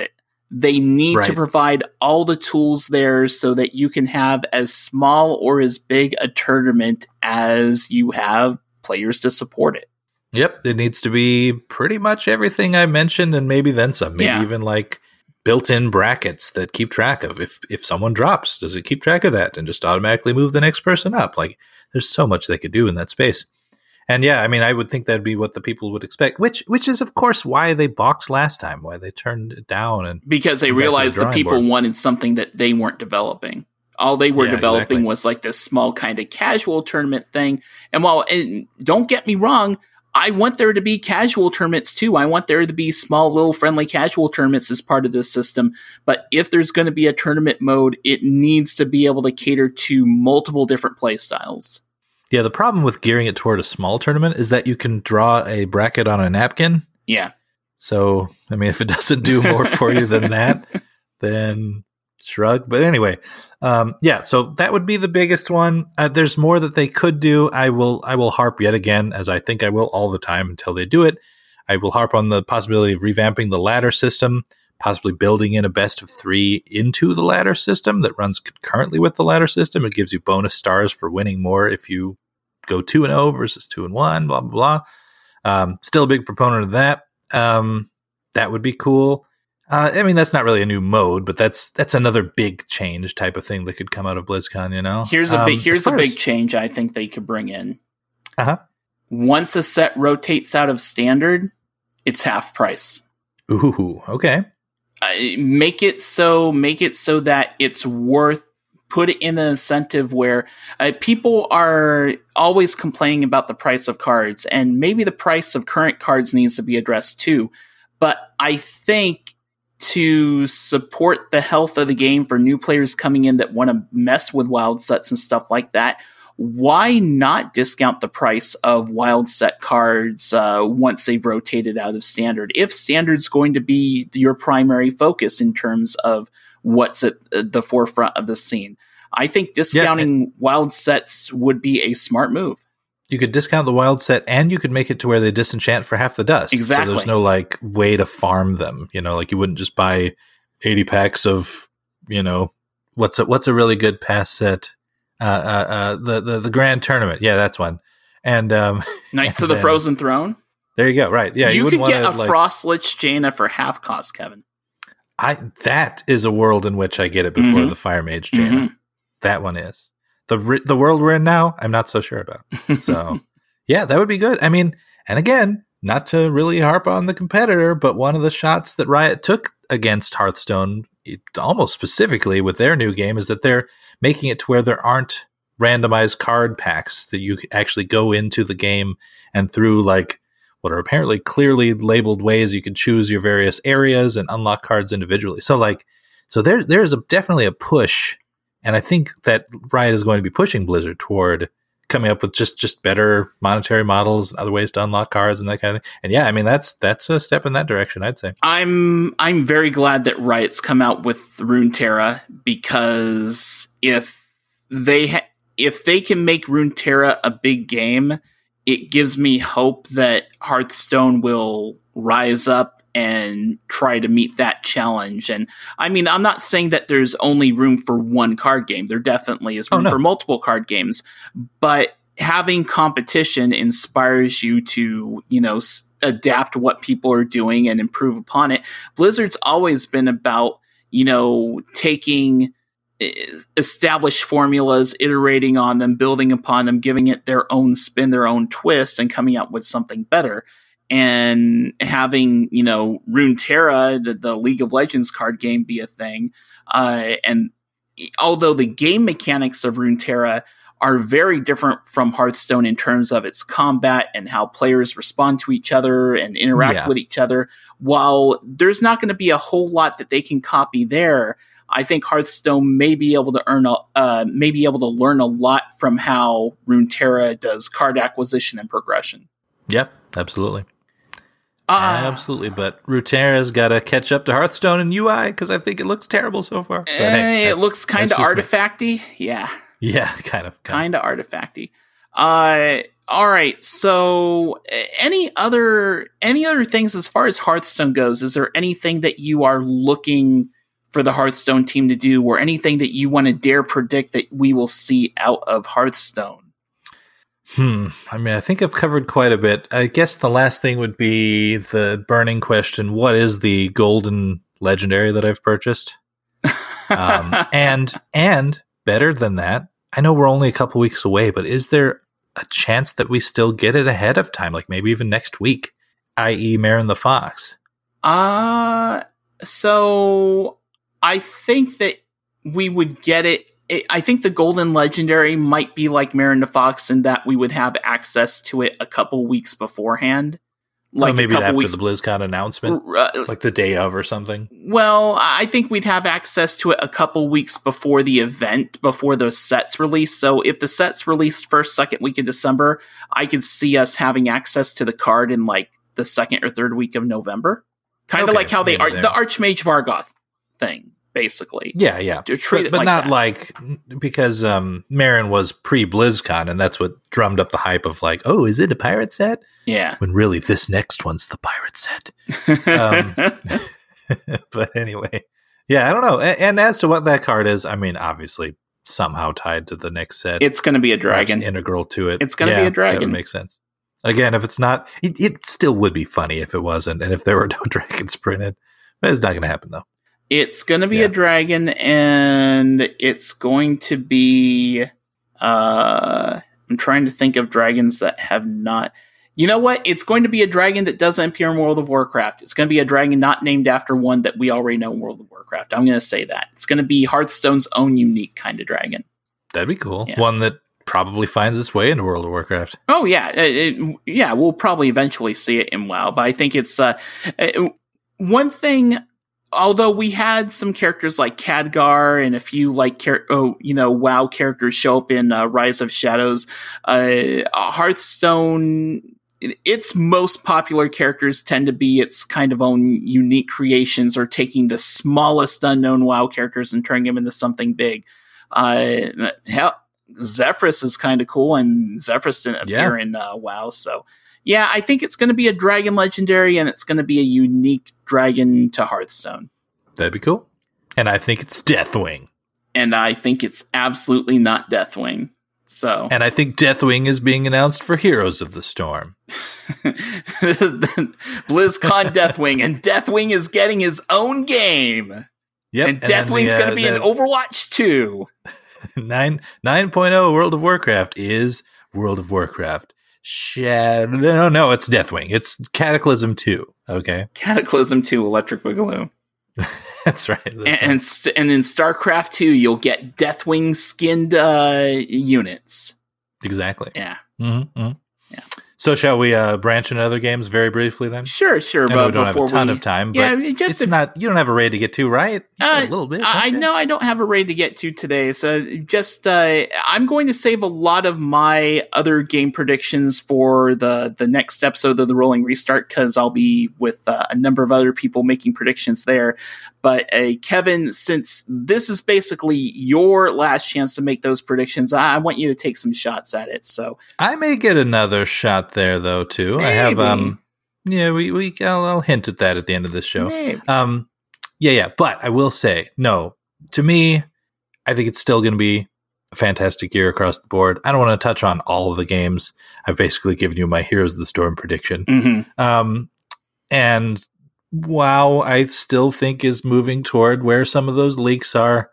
They need Right. to provide all the tools there so that you can have as small or as big a tournament as you have players to support it. Yep, it needs to be pretty much everything I mentioned and maybe then some. Maybe Yeah. even like built-in brackets that keep track of if if someone drops, does it keep track of that and just automatically move the next person up? Like there's so much they could do in that space. And yeah, I mean, I would think that'd be what the people would expect, which which is, of course, why they balked last time, why they turned it down. And Because they went back to the realized the drawing people board. wanted something that they weren't developing. All they were Yeah, developing exactly. was like this small kind of casual tournament thing. And while, and don't get me wrong, I want there to be casual tournaments too. I want there to be small, little friendly casual tournaments as part of this system. But if there's going to be a tournament mode, it needs to be able to cater to multiple different play styles. Yeah, the problem with gearing it toward a small tournament is that you can draw a bracket on a napkin. Yeah. So, I mean, if it doesn't do more for you than that, then shrug. But anyway, um, yeah, so that would be the biggest one. Uh, there's more that they could do. I will I will harp yet again, as I think I will all the time until they do it. I will harp on the possibility of revamping the ladder system, possibly building in a best of three into the ladder system that runs concurrently with the ladder system. It gives you bonus stars for winning more if you go two and oh versus two and one, blah, blah, blah. Um, still a big proponent of that. Um, that would be cool. Uh, I mean, that's not really a new mode, but that's that's another big change type of thing that could come out of BlizzCon, you know? Here's a Um, big as here's a far big as- change I think they could bring in. Uh-huh. Once a set rotates out of standard, it's half price. Ooh, okay. Uh, make it so make it so that it's worth put it in an incentive where uh, people are always complaining about the price of cards, and maybe the price of current cards needs to be addressed too. But I think to support the health of the game for new players coming in that want to mess with wild sets and stuff like that, why not discount the price of wild set cards uh, once they've rotated out of standard? If standard's going to be your primary focus in terms of what's at the forefront of the scene, I think discounting yeah, wild sets would be a smart move. You could discount the wild set and you could make it to where they disenchant for half the dust. Exactly. So there's no like way to farm them. You know, like you wouldn't just buy eighty packs of, you know, what's a, what's a really good pass set? Uh, uh, uh, the, the, the Grand Tournament. Yeah, that's one. And um, Knights and of the then, Frozen Throne. There you go. Right. Yeah. You, you could get wanna, a like, Frostlich Jaina for half cost, Kevin. I that is a world in which I get it before Mhm. the Fire Mage Jaina. Mm-hmm. That one is. The the world we're in now, I'm not so sure about. So, yeah, that would be good. I mean, and again, not to really harp on the competitor, but one of the shots that Riot took against Hearthstone, it, almost specifically with their new game, is that they're making it to where there aren't randomized card packs that you actually go into the game and through like what are apparently clearly labeled ways you can choose your various areas and unlock cards individually. So like, so there, there's a, definitely a push. And I think that Riot is going to be pushing Blizzard toward coming up with just, just better monetary models and other ways to unlock cards and that kind of thing. And yeah, I mean, that's, that's a step in that direction, I'd say. I'm, I'm very glad that Riot's come out with Runeterra, because if they, ha- if they can make Runeterra a big game, it gives me hope that Hearthstone will rise up and try to meet that challenge. And I mean, I'm not saying that there's only room for one card game. There definitely is room oh, no. for multiple card games, but having competition inspires you to, you know, s- adapt what people are doing and improve upon it. Blizzard's always been about, you know, taking established formulas, iterating on them, building upon them, giving it their own spin, their own twist, and coming up with something better. And having, you know, Runeterra, the, the League of Legends card game, be a thing. Uh, and although the game mechanics of Runeterra are very different from Hearthstone in terms of its combat and how players respond to each other and interact yeah. with each other, while there's not going to be a whole lot that they can copy there, I think Hearthstone may be able to earn a, uh, may be able to learn a lot from how Runeterra does card acquisition and progression. Yep, absolutely. Uh, Absolutely, but Runeterra's got to catch up to Hearthstone and U I because I think it looks terrible so far. But hey, it looks kind of artifacty. Me. Yeah. Yeah, kind of. Kind of artifacty. Uh, All right. So, any other any other things as far as Hearthstone goes? Is there anything that you are looking for the Hearthstone team to do, or anything that you want to dare predict that we will see out of Hearthstone? Hmm. I mean, I think I've covered quite a bit. I guess the last thing would be the burning question: what is the golden legendary that I've purchased? um, and and better than that, I know we're only a couple weeks away, but is there a chance that we still get it ahead of time, like maybe even next week, that is. Marin the Fox? Uh, so I think that we would get it. I think the Golden Legendary might be like Marin the Fox in that we would have access to it a couple weeks beforehand. Like oh, maybe a couple after weeks, the BlizzCon announcement, uh, like the day of or something. Well, I think we'd have access to it a couple weeks before the event, before those sets release. So if the sets released first, second week of December, I could see us having access to the card in like the second or third week of November. Kind of okay, like how they are the Archmage Vargoth thing, basically. Yeah, yeah. To treat but, it but like not that. like because um, Marin was pre BlizzCon, and that's what drummed up the hype of like, oh, is it a pirate set? Yeah. When really this next one's the pirate set. um, but anyway, yeah, I don't know. And, and as to what that card is, I mean, obviously somehow tied to the next set. It's going to be a dragon. Integral to it. It's going to yeah, be a dragon. That would make sense. Again, if it's not, it, it still would be funny if it wasn't, and if there were no dragons printed. But it's not going to happen, though. It's going to be Yeah. a dragon, and it's going to be... Uh, I'm trying to think of dragons that have not... You know what? It's going to be a dragon that doesn't appear in World of Warcraft. It's going to be a dragon not named after one that we already know in World of Warcraft. I'm going to say that. It's going to be Hearthstone's own unique kind of dragon. That'd be cool. Yeah. One that probably finds its way into World of Warcraft. Oh, yeah. It, it, yeah, we'll probably eventually see it in WoW, but I think it's... Uh, it, one thing... Although we had some characters like Khadgar and a few like char- oh you know WoW characters show up in uh, Rise of Shadows, uh, Hearthstone, its most popular characters tend to be its kind of own unique creations, or taking the smallest unknown WoW characters and turning them into something big. Uh, hell, Zephrys is kind of cool, and Zephrys didn't appear Yeah. in uh, WoW, so. Yeah, I think it's going to be a dragon legendary, and it's going to be a unique dragon to Hearthstone. That'd be cool. And I think it's Deathwing. And I think it's absolutely not Deathwing. So, And I think Deathwing is being announced for Heroes of the Storm. BlizzCon Deathwing, and Deathwing is getting his own game. Yep. And, and Deathwing's uh, going to be the, in Overwatch two. nine, 9.0 World of Warcraft is World of Warcraft. Shadow. No, no, it's Deathwing. It's Cataclysm two. Okay. Cataclysm two, Electric Boogaloo. That's right. That's and, right. and, st- and in StarCraft two, you'll get Deathwing skinned uh, units. Exactly. Yeah. Mm-hmm, mm-hmm. Yeah. So shall we uh, branch into other games very briefly then? Sure, sure. I know But we don't have a before ton we, of time, but yeah, just it's if, not. You don't have a raid to get to, right? You got Uh, a little bit. I okay. know I don't have a raid to get to today, so just uh, I'm going to save a lot of my other game predictions for the the next episode of the Rolling Restart, because I'll be with uh, a number of other people making predictions there. But uh, Kevin, since this is basically your last chance to make those predictions, I, I want you to take some shots at it. So I may get another shot there though too. I have Maybe. um. Yeah, we we I'll, I'll hint at that at the end of this show. maybe. Um, yeah, yeah. But I will say, no. To me, I think it's still going to be a fantastic year across the board. I don't want to touch on all of the games. I've basically given you my Heroes of the Storm prediction. Mm-hmm. Um, and WoW, I still think is moving toward where some of those leaks are.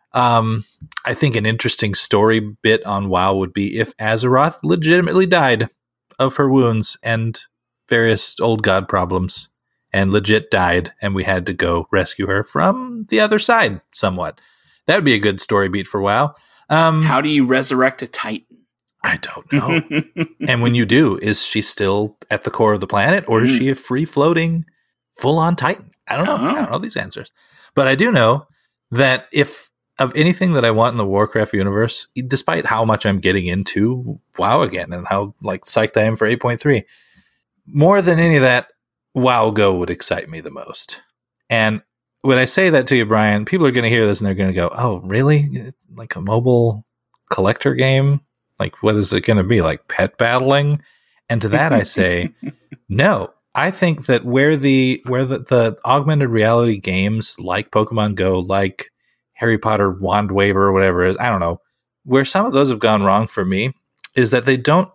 Um, I think an interesting story bit on WoW would be if Azeroth legitimately died of her wounds and various old god problems, and legit died, and we had to go rescue her from the other side somewhat. That would be a good story beat for WoW. Um, How do you resurrect a Titan? I don't know. And when you do, is she still at the core of the planet, or is Mm. she a free-floating, full-on Titan? I don't know. Oh. I don't know these answers. But I do know that if of anything that I want in the Warcraft universe, despite how much I'm getting into WoW again and how like psyched I am for eight point three, more than any of that, WoW Go would excite me the most. And when I say that to you, Brian, people are going to hear this and they're going to go, oh, really? Like a mobile collector game Like, what is it going to be? Like pet battling? And to that I say, no. I think that where the where the, the augmented reality games like Pokemon Go, like Harry Potter Wand Waver or whatever it is, I don't know, where some of those have gone wrong for me is that they don't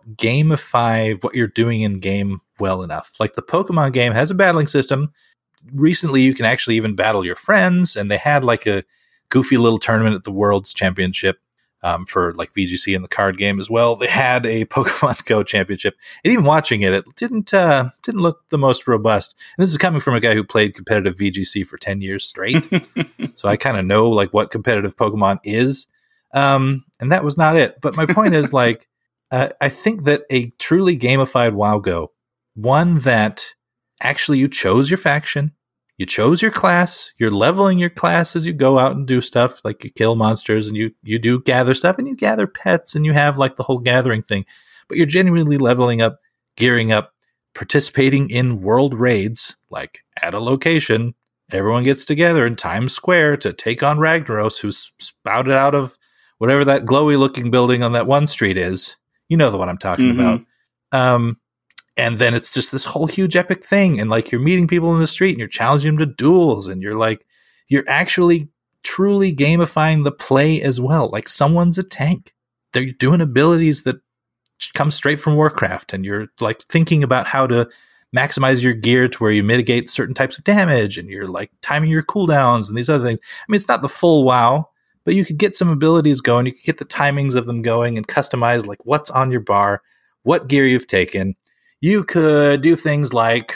gamify what you're doing in game well enough. Like the Pokemon game has a battling system. Recently, you can actually even battle your friends, and they had like a goofy little tournament at the World's Championship um, for like V G C in the card game as well. They had a Pokemon Go Championship, and even watching it, it didn't uh, didn't look the most robust. And this is coming from a guy who played competitive V G C for ten years straight, so I kind of know like what competitive Pokemon is, um, and that was not it. But my point is like uh, I think that a truly gamified WoW Go, one that actually you chose your faction, you chose your class, you're leveling your class as you go out and do stuff, like you kill monsters and you you do gather stuff and you gather pets and you have like the whole gathering thing, but you're genuinely leveling up, gearing up, participating in world raids, like at a location, everyone gets together in Times Square to take on Ragnaros, who's spouted out of whatever that glowy looking building on that one street is. You know the one I'm talking mm-hmm. about. Um, And then it's just this whole huge epic thing. And like you're meeting people in the street and you're challenging them to duels. And you're like, you're actually truly gamifying the play as well. Like someone's a tank. They're doing abilities that come straight from Warcraft. And you're like thinking about how to maximize your gear to where you mitigate certain types of damage. And you're like timing your cooldowns and these other things. I mean, it's not the full WoW, but you could get some abilities going. You could get the timings of them going and customize like what's on your bar, what gear you've taken. You could do things like,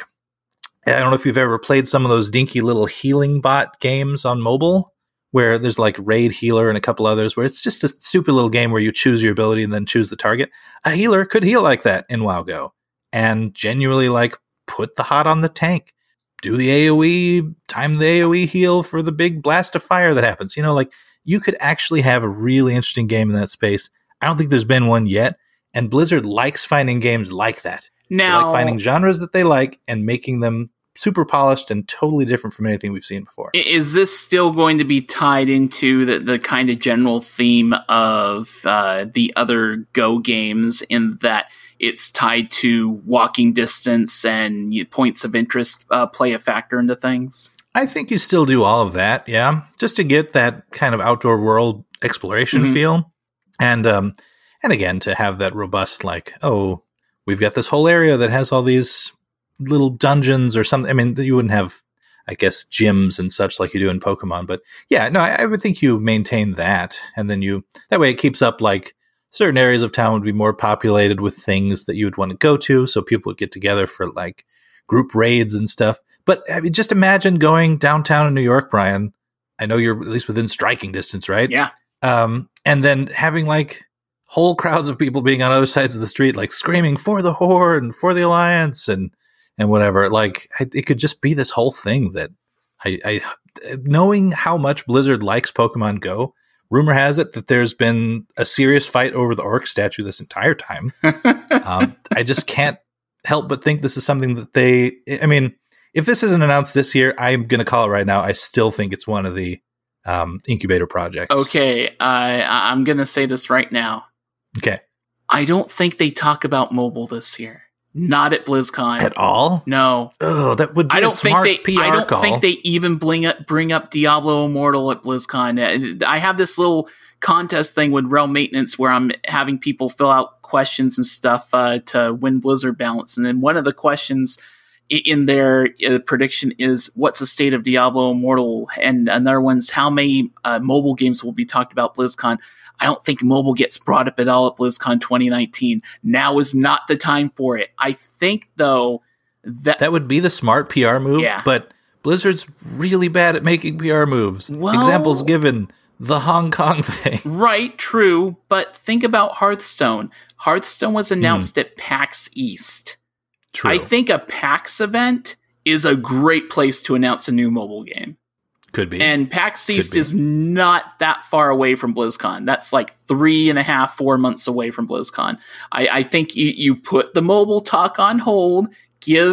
I don't know if you've ever played some of those dinky little healing bot games on mobile, where there's like Raid Healer and a couple others, where it's just a super little game where you choose your ability and then choose the target. A healer could heal like that in WoW Go and genuinely like put the hot on the tank, do the AoE, time the AoE heal for the big blast of fire that happens. You know, like you could actually have a really interesting game in that space. I don't think there's been one yet. And Blizzard likes finding games like that. Now, they like finding genres that they like and making them super polished and totally different from anything we've seen before. Is this still going to be tied into the, the kind of general theme of uh, the other Go games in that it's tied to walking distance and points of interest uh, play a factor into things? I think you still do all of that, yeah, just to get that kind of outdoor world exploration mm-hmm. feel. And, um, and again, to have that robust, like, oh, we've got this whole area that has all these little dungeons or something. I mean, you wouldn't have, I guess, gyms and such like you do in Pokemon. But yeah, no, I, I would think you maintain that. And then you, that way it keeps up like certain areas of town would be more populated with things that you would want to go to. So people would get together for like group raids and stuff. But I mean, just imagine going downtown in New York, Brian. I know you're at least within striking distance, right? Yeah. Um, and then having like whole crowds of people being on other sides of the street, like screaming for the Horde and for the Alliance and and whatever. Like I, it could just be this whole thing that I, I, knowing how much Blizzard likes Pokemon Go, rumor has it that there's been a serious fight over the Orc statue this entire time. um, I just can't help but think this is something that they. I mean, if this isn't announced this year, I'm going to call it right now. I still think it's one of the um, incubator projects. Okay, I I'm going to say this right now. Okay. I don't think they talk about mobile this year. Not at BlizzCon. At all? No. Oh, that would be I don't a smart think they, P R I don't call. think they even bring up, bring up Diablo Immortal at BlizzCon. I have this little contest thing with Realm Maintenance where I'm having people fill out questions and stuff uh, to win Blizzard balance. And then one of the questions in their uh, prediction is, what's the state of Diablo Immortal? And another one's, how many uh, mobile games will be talked about BlizzCon? I don't think mobile gets brought up at all at BlizzCon twenty nineteen. Now is not the time for it. I think, though, that... That would be the smart P R move, yeah. But Blizzard's really bad at making P R moves. Well, examples given, the Hong Kong thing. Right, true, but think about Hearthstone. Hearthstone was announced mm. at PAX East. True. I think a PAX event is a great place to announce a new mobile game. Could be. And PAX East is not that far away from BlizzCon. That's like three and a half, four months away from BlizzCon. I, I think you, you put the mobile talk on hold, give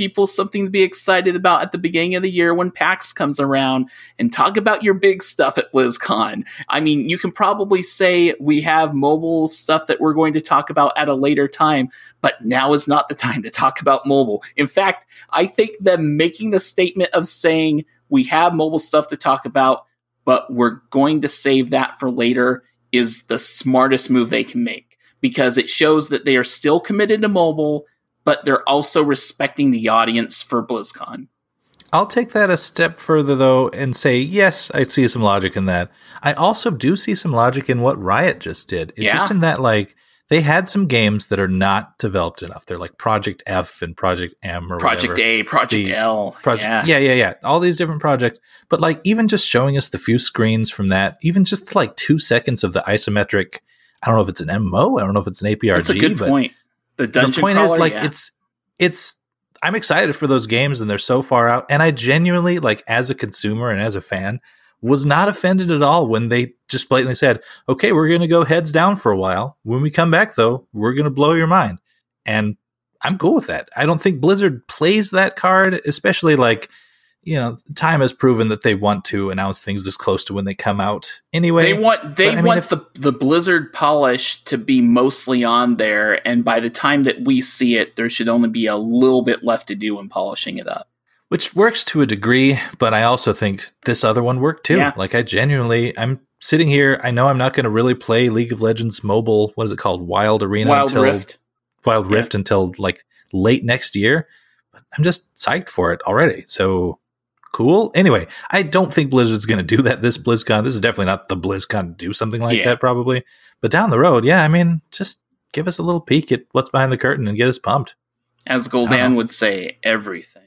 people something to be excited about at the beginning of the year when PAX comes around, and talk about your big stuff at BlizzCon. I mean, you can probably say we have mobile stuff that we're going to talk about at a later time, but now is not the time to talk about mobile. In fact, I think them making the statement of saying we have mobile stuff to talk about, but we're going to save that for later is the smartest move they can make, because it shows that they are still committed to mobile, but they're also respecting the audience for BlizzCon. I'll take that a step further, though, and say, yes, I see some logic in that. I also do see some logic in what Riot just did. It's yeah. just in that, like, they had some games that are not developed enough. They're like Project F and Project M or Project whatever. A, Project the L. Project, yeah. yeah, yeah, yeah. All these different projects. But, like, even just showing us the few screens from that, even just, like, two seconds of the isometric, I don't know if it's an M M O, I don't know if it's an A P R G. That's a good but point. The dungeon The point crawler, is, like, yeah. it's, it's, I'm excited for those games and they're so far out. And I genuinely, like, as a consumer and as a fan, was not offended at all when they just blatantly said, okay, we're going to go heads down for a while. When we come back, though, we're going to blow your mind. And I'm cool with that. I don't think Blizzard plays that card, especially like, you know, time has proven that they want to announce things this close to when they come out anyway. They want they but, I mean, want if, the the Blizzard polish to be mostly on there, and by the time that we see it, there should only be a little bit left to do in polishing it up. Which works to a degree, but I also think this other one worked too. Yeah. Like I genuinely, I'm sitting here, I know I'm not going to really play League of Legends mobile, what is it called? Wild Arena? Wild until, Rift. Wild Yeah. Rift until like late next year. But I'm just psyched for it already. So cool. Anyway, I don't think Blizzard's going to do that this BlizzCon. This is definitely not the BlizzCon to do something like Yeah. that probably. But down the road, yeah, I mean, just give us a little peek at what's behind the curtain and get us pumped. As Gul'dan would say, everything.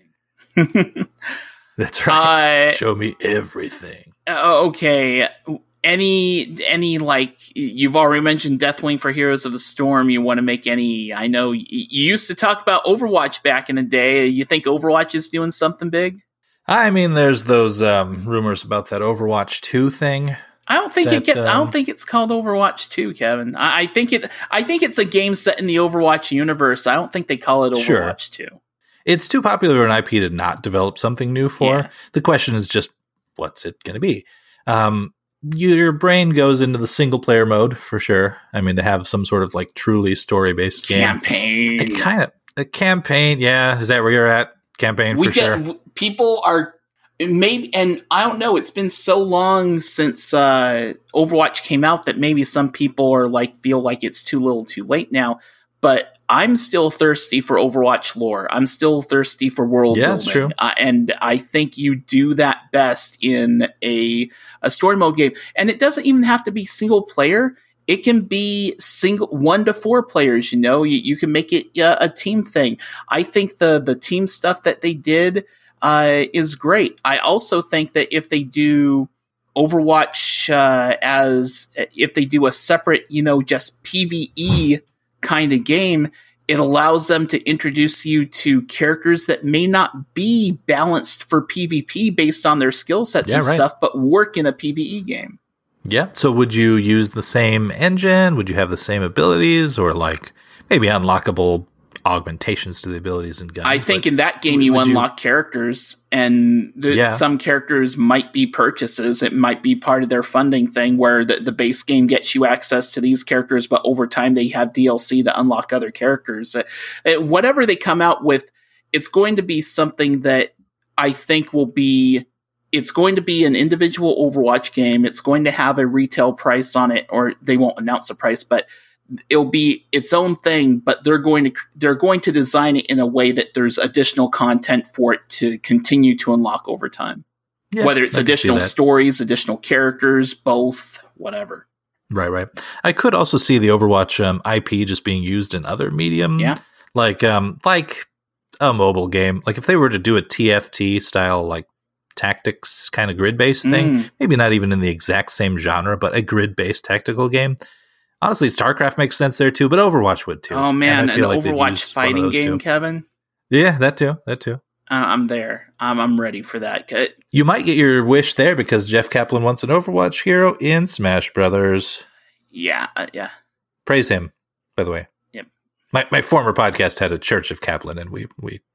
That's right. Uh, Show me everything. Uh, okay. Any, any like, you've already mentioned Deathwing for Heroes of the Storm. You want to make any, I know you, you used to talk about Overwatch back in the day. You think Overwatch is doing something big? I mean, there's those um, rumors about that Overwatch two thing. I don't think that, it get, um, I don't think it's called Overwatch two, Kevin. I, I think it, I think it's a game set in the Overwatch universe. I don't think they call it Overwatch Sure. two. It's too popular an I P to not develop something new for. Yeah. The question is just, what's it going to be? Um, your brain goes into the single player mode for sure. I mean, to have some sort of like truly story based game. Campaign. It kind of a campaign. Yeah. Is that where you're at? Campaign we for get sure. w- people are maybe, and I don't know. It's been so long since uh, Overwatch came out that maybe some people are like feel like it's too little, too late now. But I'm still thirsty for Overwatch lore. I'm still thirsty for world Yeah, building, that's true. Uh, and I think you do that best in a a story mode game. And it doesn't even have to be single player. It can be single one to four players. You know, you, you can make it uh, a team thing. I think the the team stuff that they did uh, is great. I also think that if they do Overwatch uh, as if they do a separate, you know, just PvE kind of game, it allows them to introduce you to characters that may not be balanced for PvP based on their skill sets Yeah, and right. stuff, but work in a PvE game. Yeah. So would you use the same engine? Would you have the same abilities or like maybe unlockable augmentations to the abilities and guns? I think But in that game would you you- unlock characters, and the, Yeah. some characters might be purchases. It might be part of their funding thing where the, the base game gets you access to these characters, but over time they have D L C to unlock other characters. Uh, uh, whatever they come out with, it's going to be something that I think will be it's going to be an individual Overwatch game. It's going to have a retail price on it, or they won't announce the price, but it'll be its own thing, but they're going to they're going to design it in a way that there's additional content for it to continue to unlock over time. Yeah, Whether it's I can see additional that. stories, additional characters, both, whatever. Right, right. I could also see the Overwatch um, I P just being used in other medium. Yeah. Like um like a mobile game. Like if they were to do a T F T style like tactics kind of grid-based thing, Mm. maybe not even in the exact same genre, but a grid-based tactical game. Honestly, StarCraft makes sense there too, but Overwatch would too. Oh And man, I an feel like they've Overwatch used one of fighting those game, too. Kevin. Yeah, that too. That too. Uh, I'm there. I'm I'm ready for that. Uh, You might get your wish there because Jeff Kaplan wants an Overwatch hero in Smash Brothers. Yeah, uh, yeah. Praise him, by the way. Yep. My my former podcast had a Church of Kaplan, and we we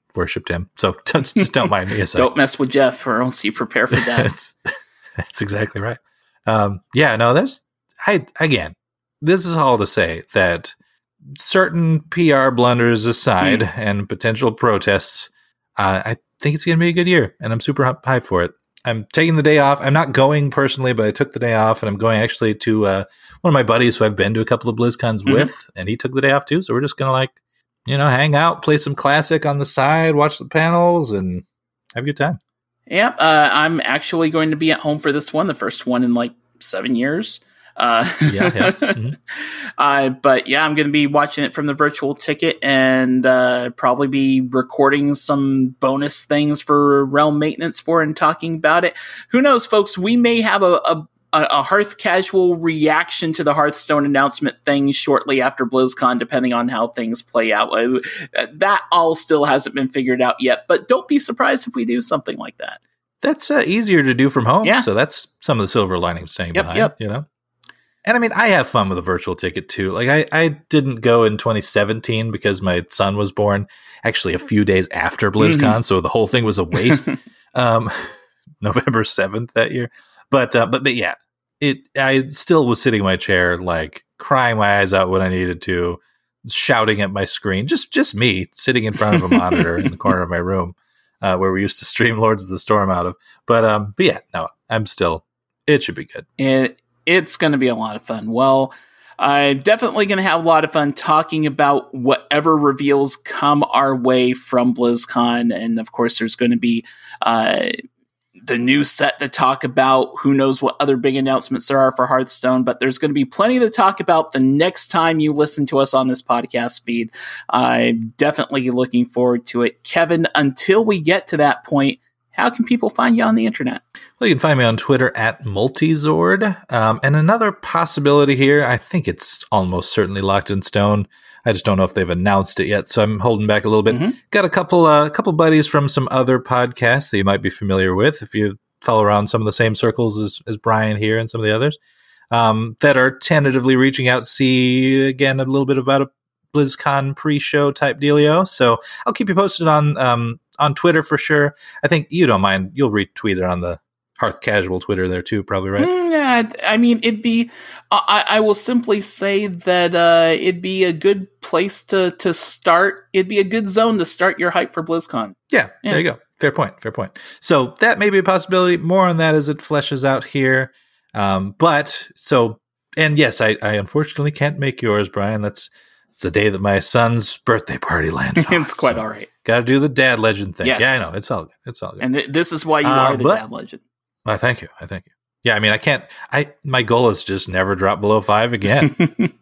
worshipped him. So just, just don't mind me. Don't mess with Jeff, or else you prepare for that. that's, that's exactly right. Um, yeah, no, that's I again. This is all to say that certain P R blunders aside mm. and potential protests, uh, I think it's going to be a good year, and I'm super hyped for it. I'm taking the day off. I'm not going personally, but I took the day off, and I'm going actually to uh, one of my buddies who I've been to a couple of BlizzCons mm-hmm. with, and he took the day off too. So we're just going to like, you know, hang out, play some Classic on the side, watch the panels, and have a good time. Yep. Uh, I'm actually going to be at home for this one, the first one in like seven years. Uh, yeah, yeah. Mm-hmm. uh, but yeah, I'm going to be watching it from the virtual ticket, and uh, probably be recording some bonus things for Realm Maintenance for and talking about it. Who knows, folks? We may have a, a, a Hearth casual reaction to the Hearthstone announcement thing shortly after BlizzCon, depending on how things play out. Uh, that all still hasn't been figured out yet, but don't be surprised if we do something like that. That's uh, easier to do from home. Yeah. So that's some of the silver linings staying yep, behind, yep. you know? And I mean, I have fun with a virtual ticket too. Like I, I didn't go in twenty seventeen because my son was born actually a few days after BlizzCon. Mm-hmm. So the whole thing was a waste. um, November seventh that year. But, uh, but, but yeah, it, I still was sitting in my chair, like crying my eyes out when I needed to, shouting at my screen, just, just me sitting in front of a monitor in the corner of my room, uh, where we used to stream Lords of the Storm out of. But, um, but yeah, no, I'm still, it should be good. It, It's going to be a lot of fun. Well, I'm definitely going to have a lot of fun talking about whatever reveals come our way from BlizzCon. And of course, there's going to be uh, the new set to talk about. Who knows what other big announcements there are for Hearthstone, but there's going to be plenty to talk about the next time you listen to us on this podcast feed. I'm definitely looking forward to it. Kevin, until we get to that point, how can people find you on the internet? Well, you can find me on Twitter at Multizord. Um, and another possibility here, I think it's almost certainly locked in stone. I just don't know if they've announced it yet, so I'm holding back a little bit. Mm-hmm. Got a couple a uh, couple buddies from some other podcasts that you might be familiar with if you follow around some of the same circles as, as Brian here and some of the others, um, that are tentatively reaching out to see, again, a little bit about a BlizzCon pre-show type dealio. So I'll keep you posted on um, on Twitter for sure. I think you don't mind. You'll retweet it on the Hearth Casual Twitter there too, probably, right? Mm, yeah, I mean, it'd be. I, I will simply say that uh, it'd be a good place to to start. It'd be a good zone to start your hype for BlizzCon. Yeah, yeah. There you go. Fair point. Fair point. So that may be a possibility. More on that as it fleshes out here. Um, but so, and yes, I, I unfortunately can't make yours, Brian. That's it's the day that my son's birthday party landed. It's quite so all right. Got to do the dad legend thing. Yes. Yeah, I know. It's all good. It's all good. And th- this is why you uh, are the but, dad legend. Well, thank you. I thank you. Yeah, I mean, I can't. I my goal is just never drop below five again.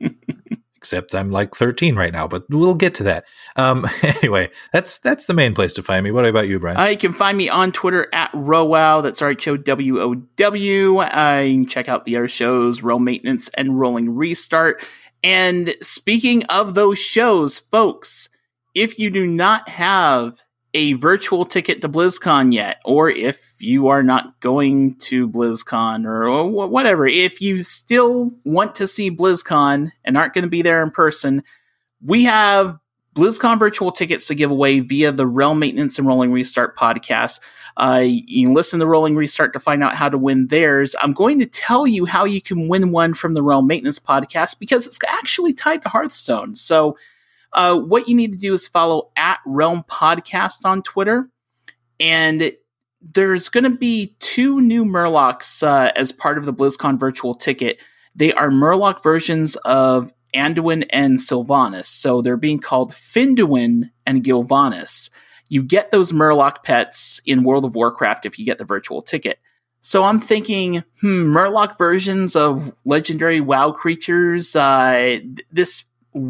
Except I'm like thirteen right now, but we'll get to that. Um, anyway, that's that's the main place to find me. What about you, Brian? Uh, you can find me on Twitter at Rowow. That's R H O W O W. Uh, you can check out the other shows, Realm Maintenance and Rolling Restart. And speaking of those shows, folks, if you do not have a virtual ticket to BlizzCon yet, or if you are not going to BlizzCon or, or whatever, if you still want to see BlizzCon and aren't going to be there in person, we have BlizzCon virtual tickets to give away via the Realm Maintenance and Rolling Restart podcast. Uh, you can listen to Rolling Restart to find out how to win theirs. I'm going to tell you how you can win one from the Realm Maintenance podcast because it's actually tied to Hearthstone. So uh, what you need to do is follow at Realm Podcast on Twitter. And there's going to be two new Murlocs uh, as part of the BlizzCon virtual ticket. They are Murloc versions of Anduin and Sylvanas. So they're being called Finduin and Gilvanas. You get those Murloc pets in World of Warcraft if you get the virtual ticket. So I'm thinking, hmm, Murloc versions of legendary WoW creatures. Uh, this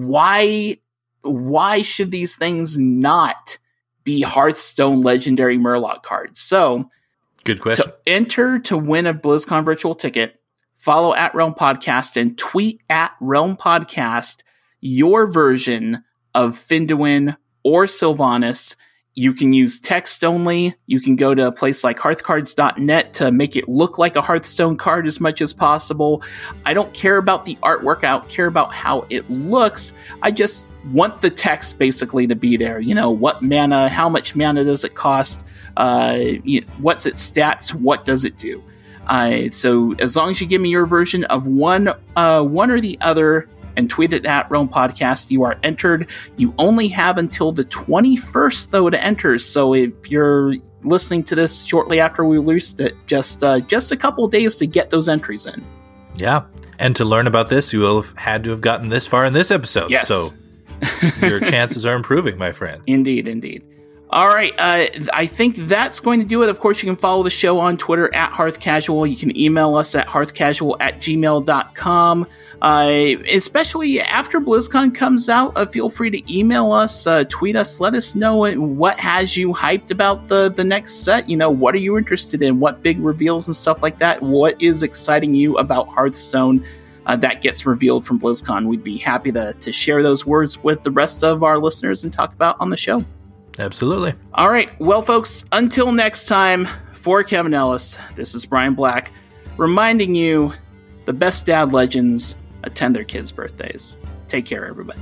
why why should these things not be Hearthstone legendary Murloc cards? So, good question. To enter to win a BlizzCon virtual ticket, follow at Realm Podcast and tweet at Realm Podcast your version of Finduin or Sylvanas. You can use text only. You can go to a place like hearth cards dot net to make it look like a Hearthstone card as much as possible. I don't care about the artwork. I don't care about how it looks. I just want the text basically to be there. You know, what mana, how much mana does it cost? Uh, you know, what's its stats? What does it do? Uh, so as long as you give me your version of one, uh, one or the other, and tweet it at Realm Podcast, you are entered. You only have until the twenty-first, though, to enter. So if you're listening to this shortly after we released it, just uh, just a couple of days to get those entries in. Yeah, and to learn about this, you will have had to have gotten this far in this episode. Yes. So your chances are improving, my friend. Indeed, indeed. All right, uh, I think that's going to do it. Of course, you can follow the show on Twitter at Hearth Casual. You can email us at hearthcasual at gmail dot com. Uh, especially after BlizzCon comes out, uh, feel free to email us, uh, tweet us, let us know what has you hyped about the, the next set. You know, what are you interested in? What big reveals and stuff like that? What is exciting you about Hearthstone uh, that gets revealed from BlizzCon? We'd be happy to, to share those words with the rest of our listeners and talk about on the show. Absolutely. All right. Well, folks, until next time, for Kevin Ellis, this is Brian Black, reminding you the best dad legends attend their kids' birthdays. Take care, everybody.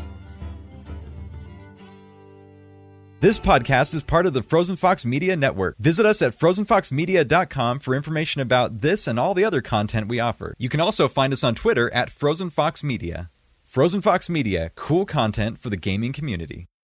This podcast is part of the Frozen Fox Media Network. Visit us at frozen fox media dot com for information about this and all the other content we offer. You can also find us on Twitter at Frozen Fox Media. Frozen Fox Media, cool content for the gaming community.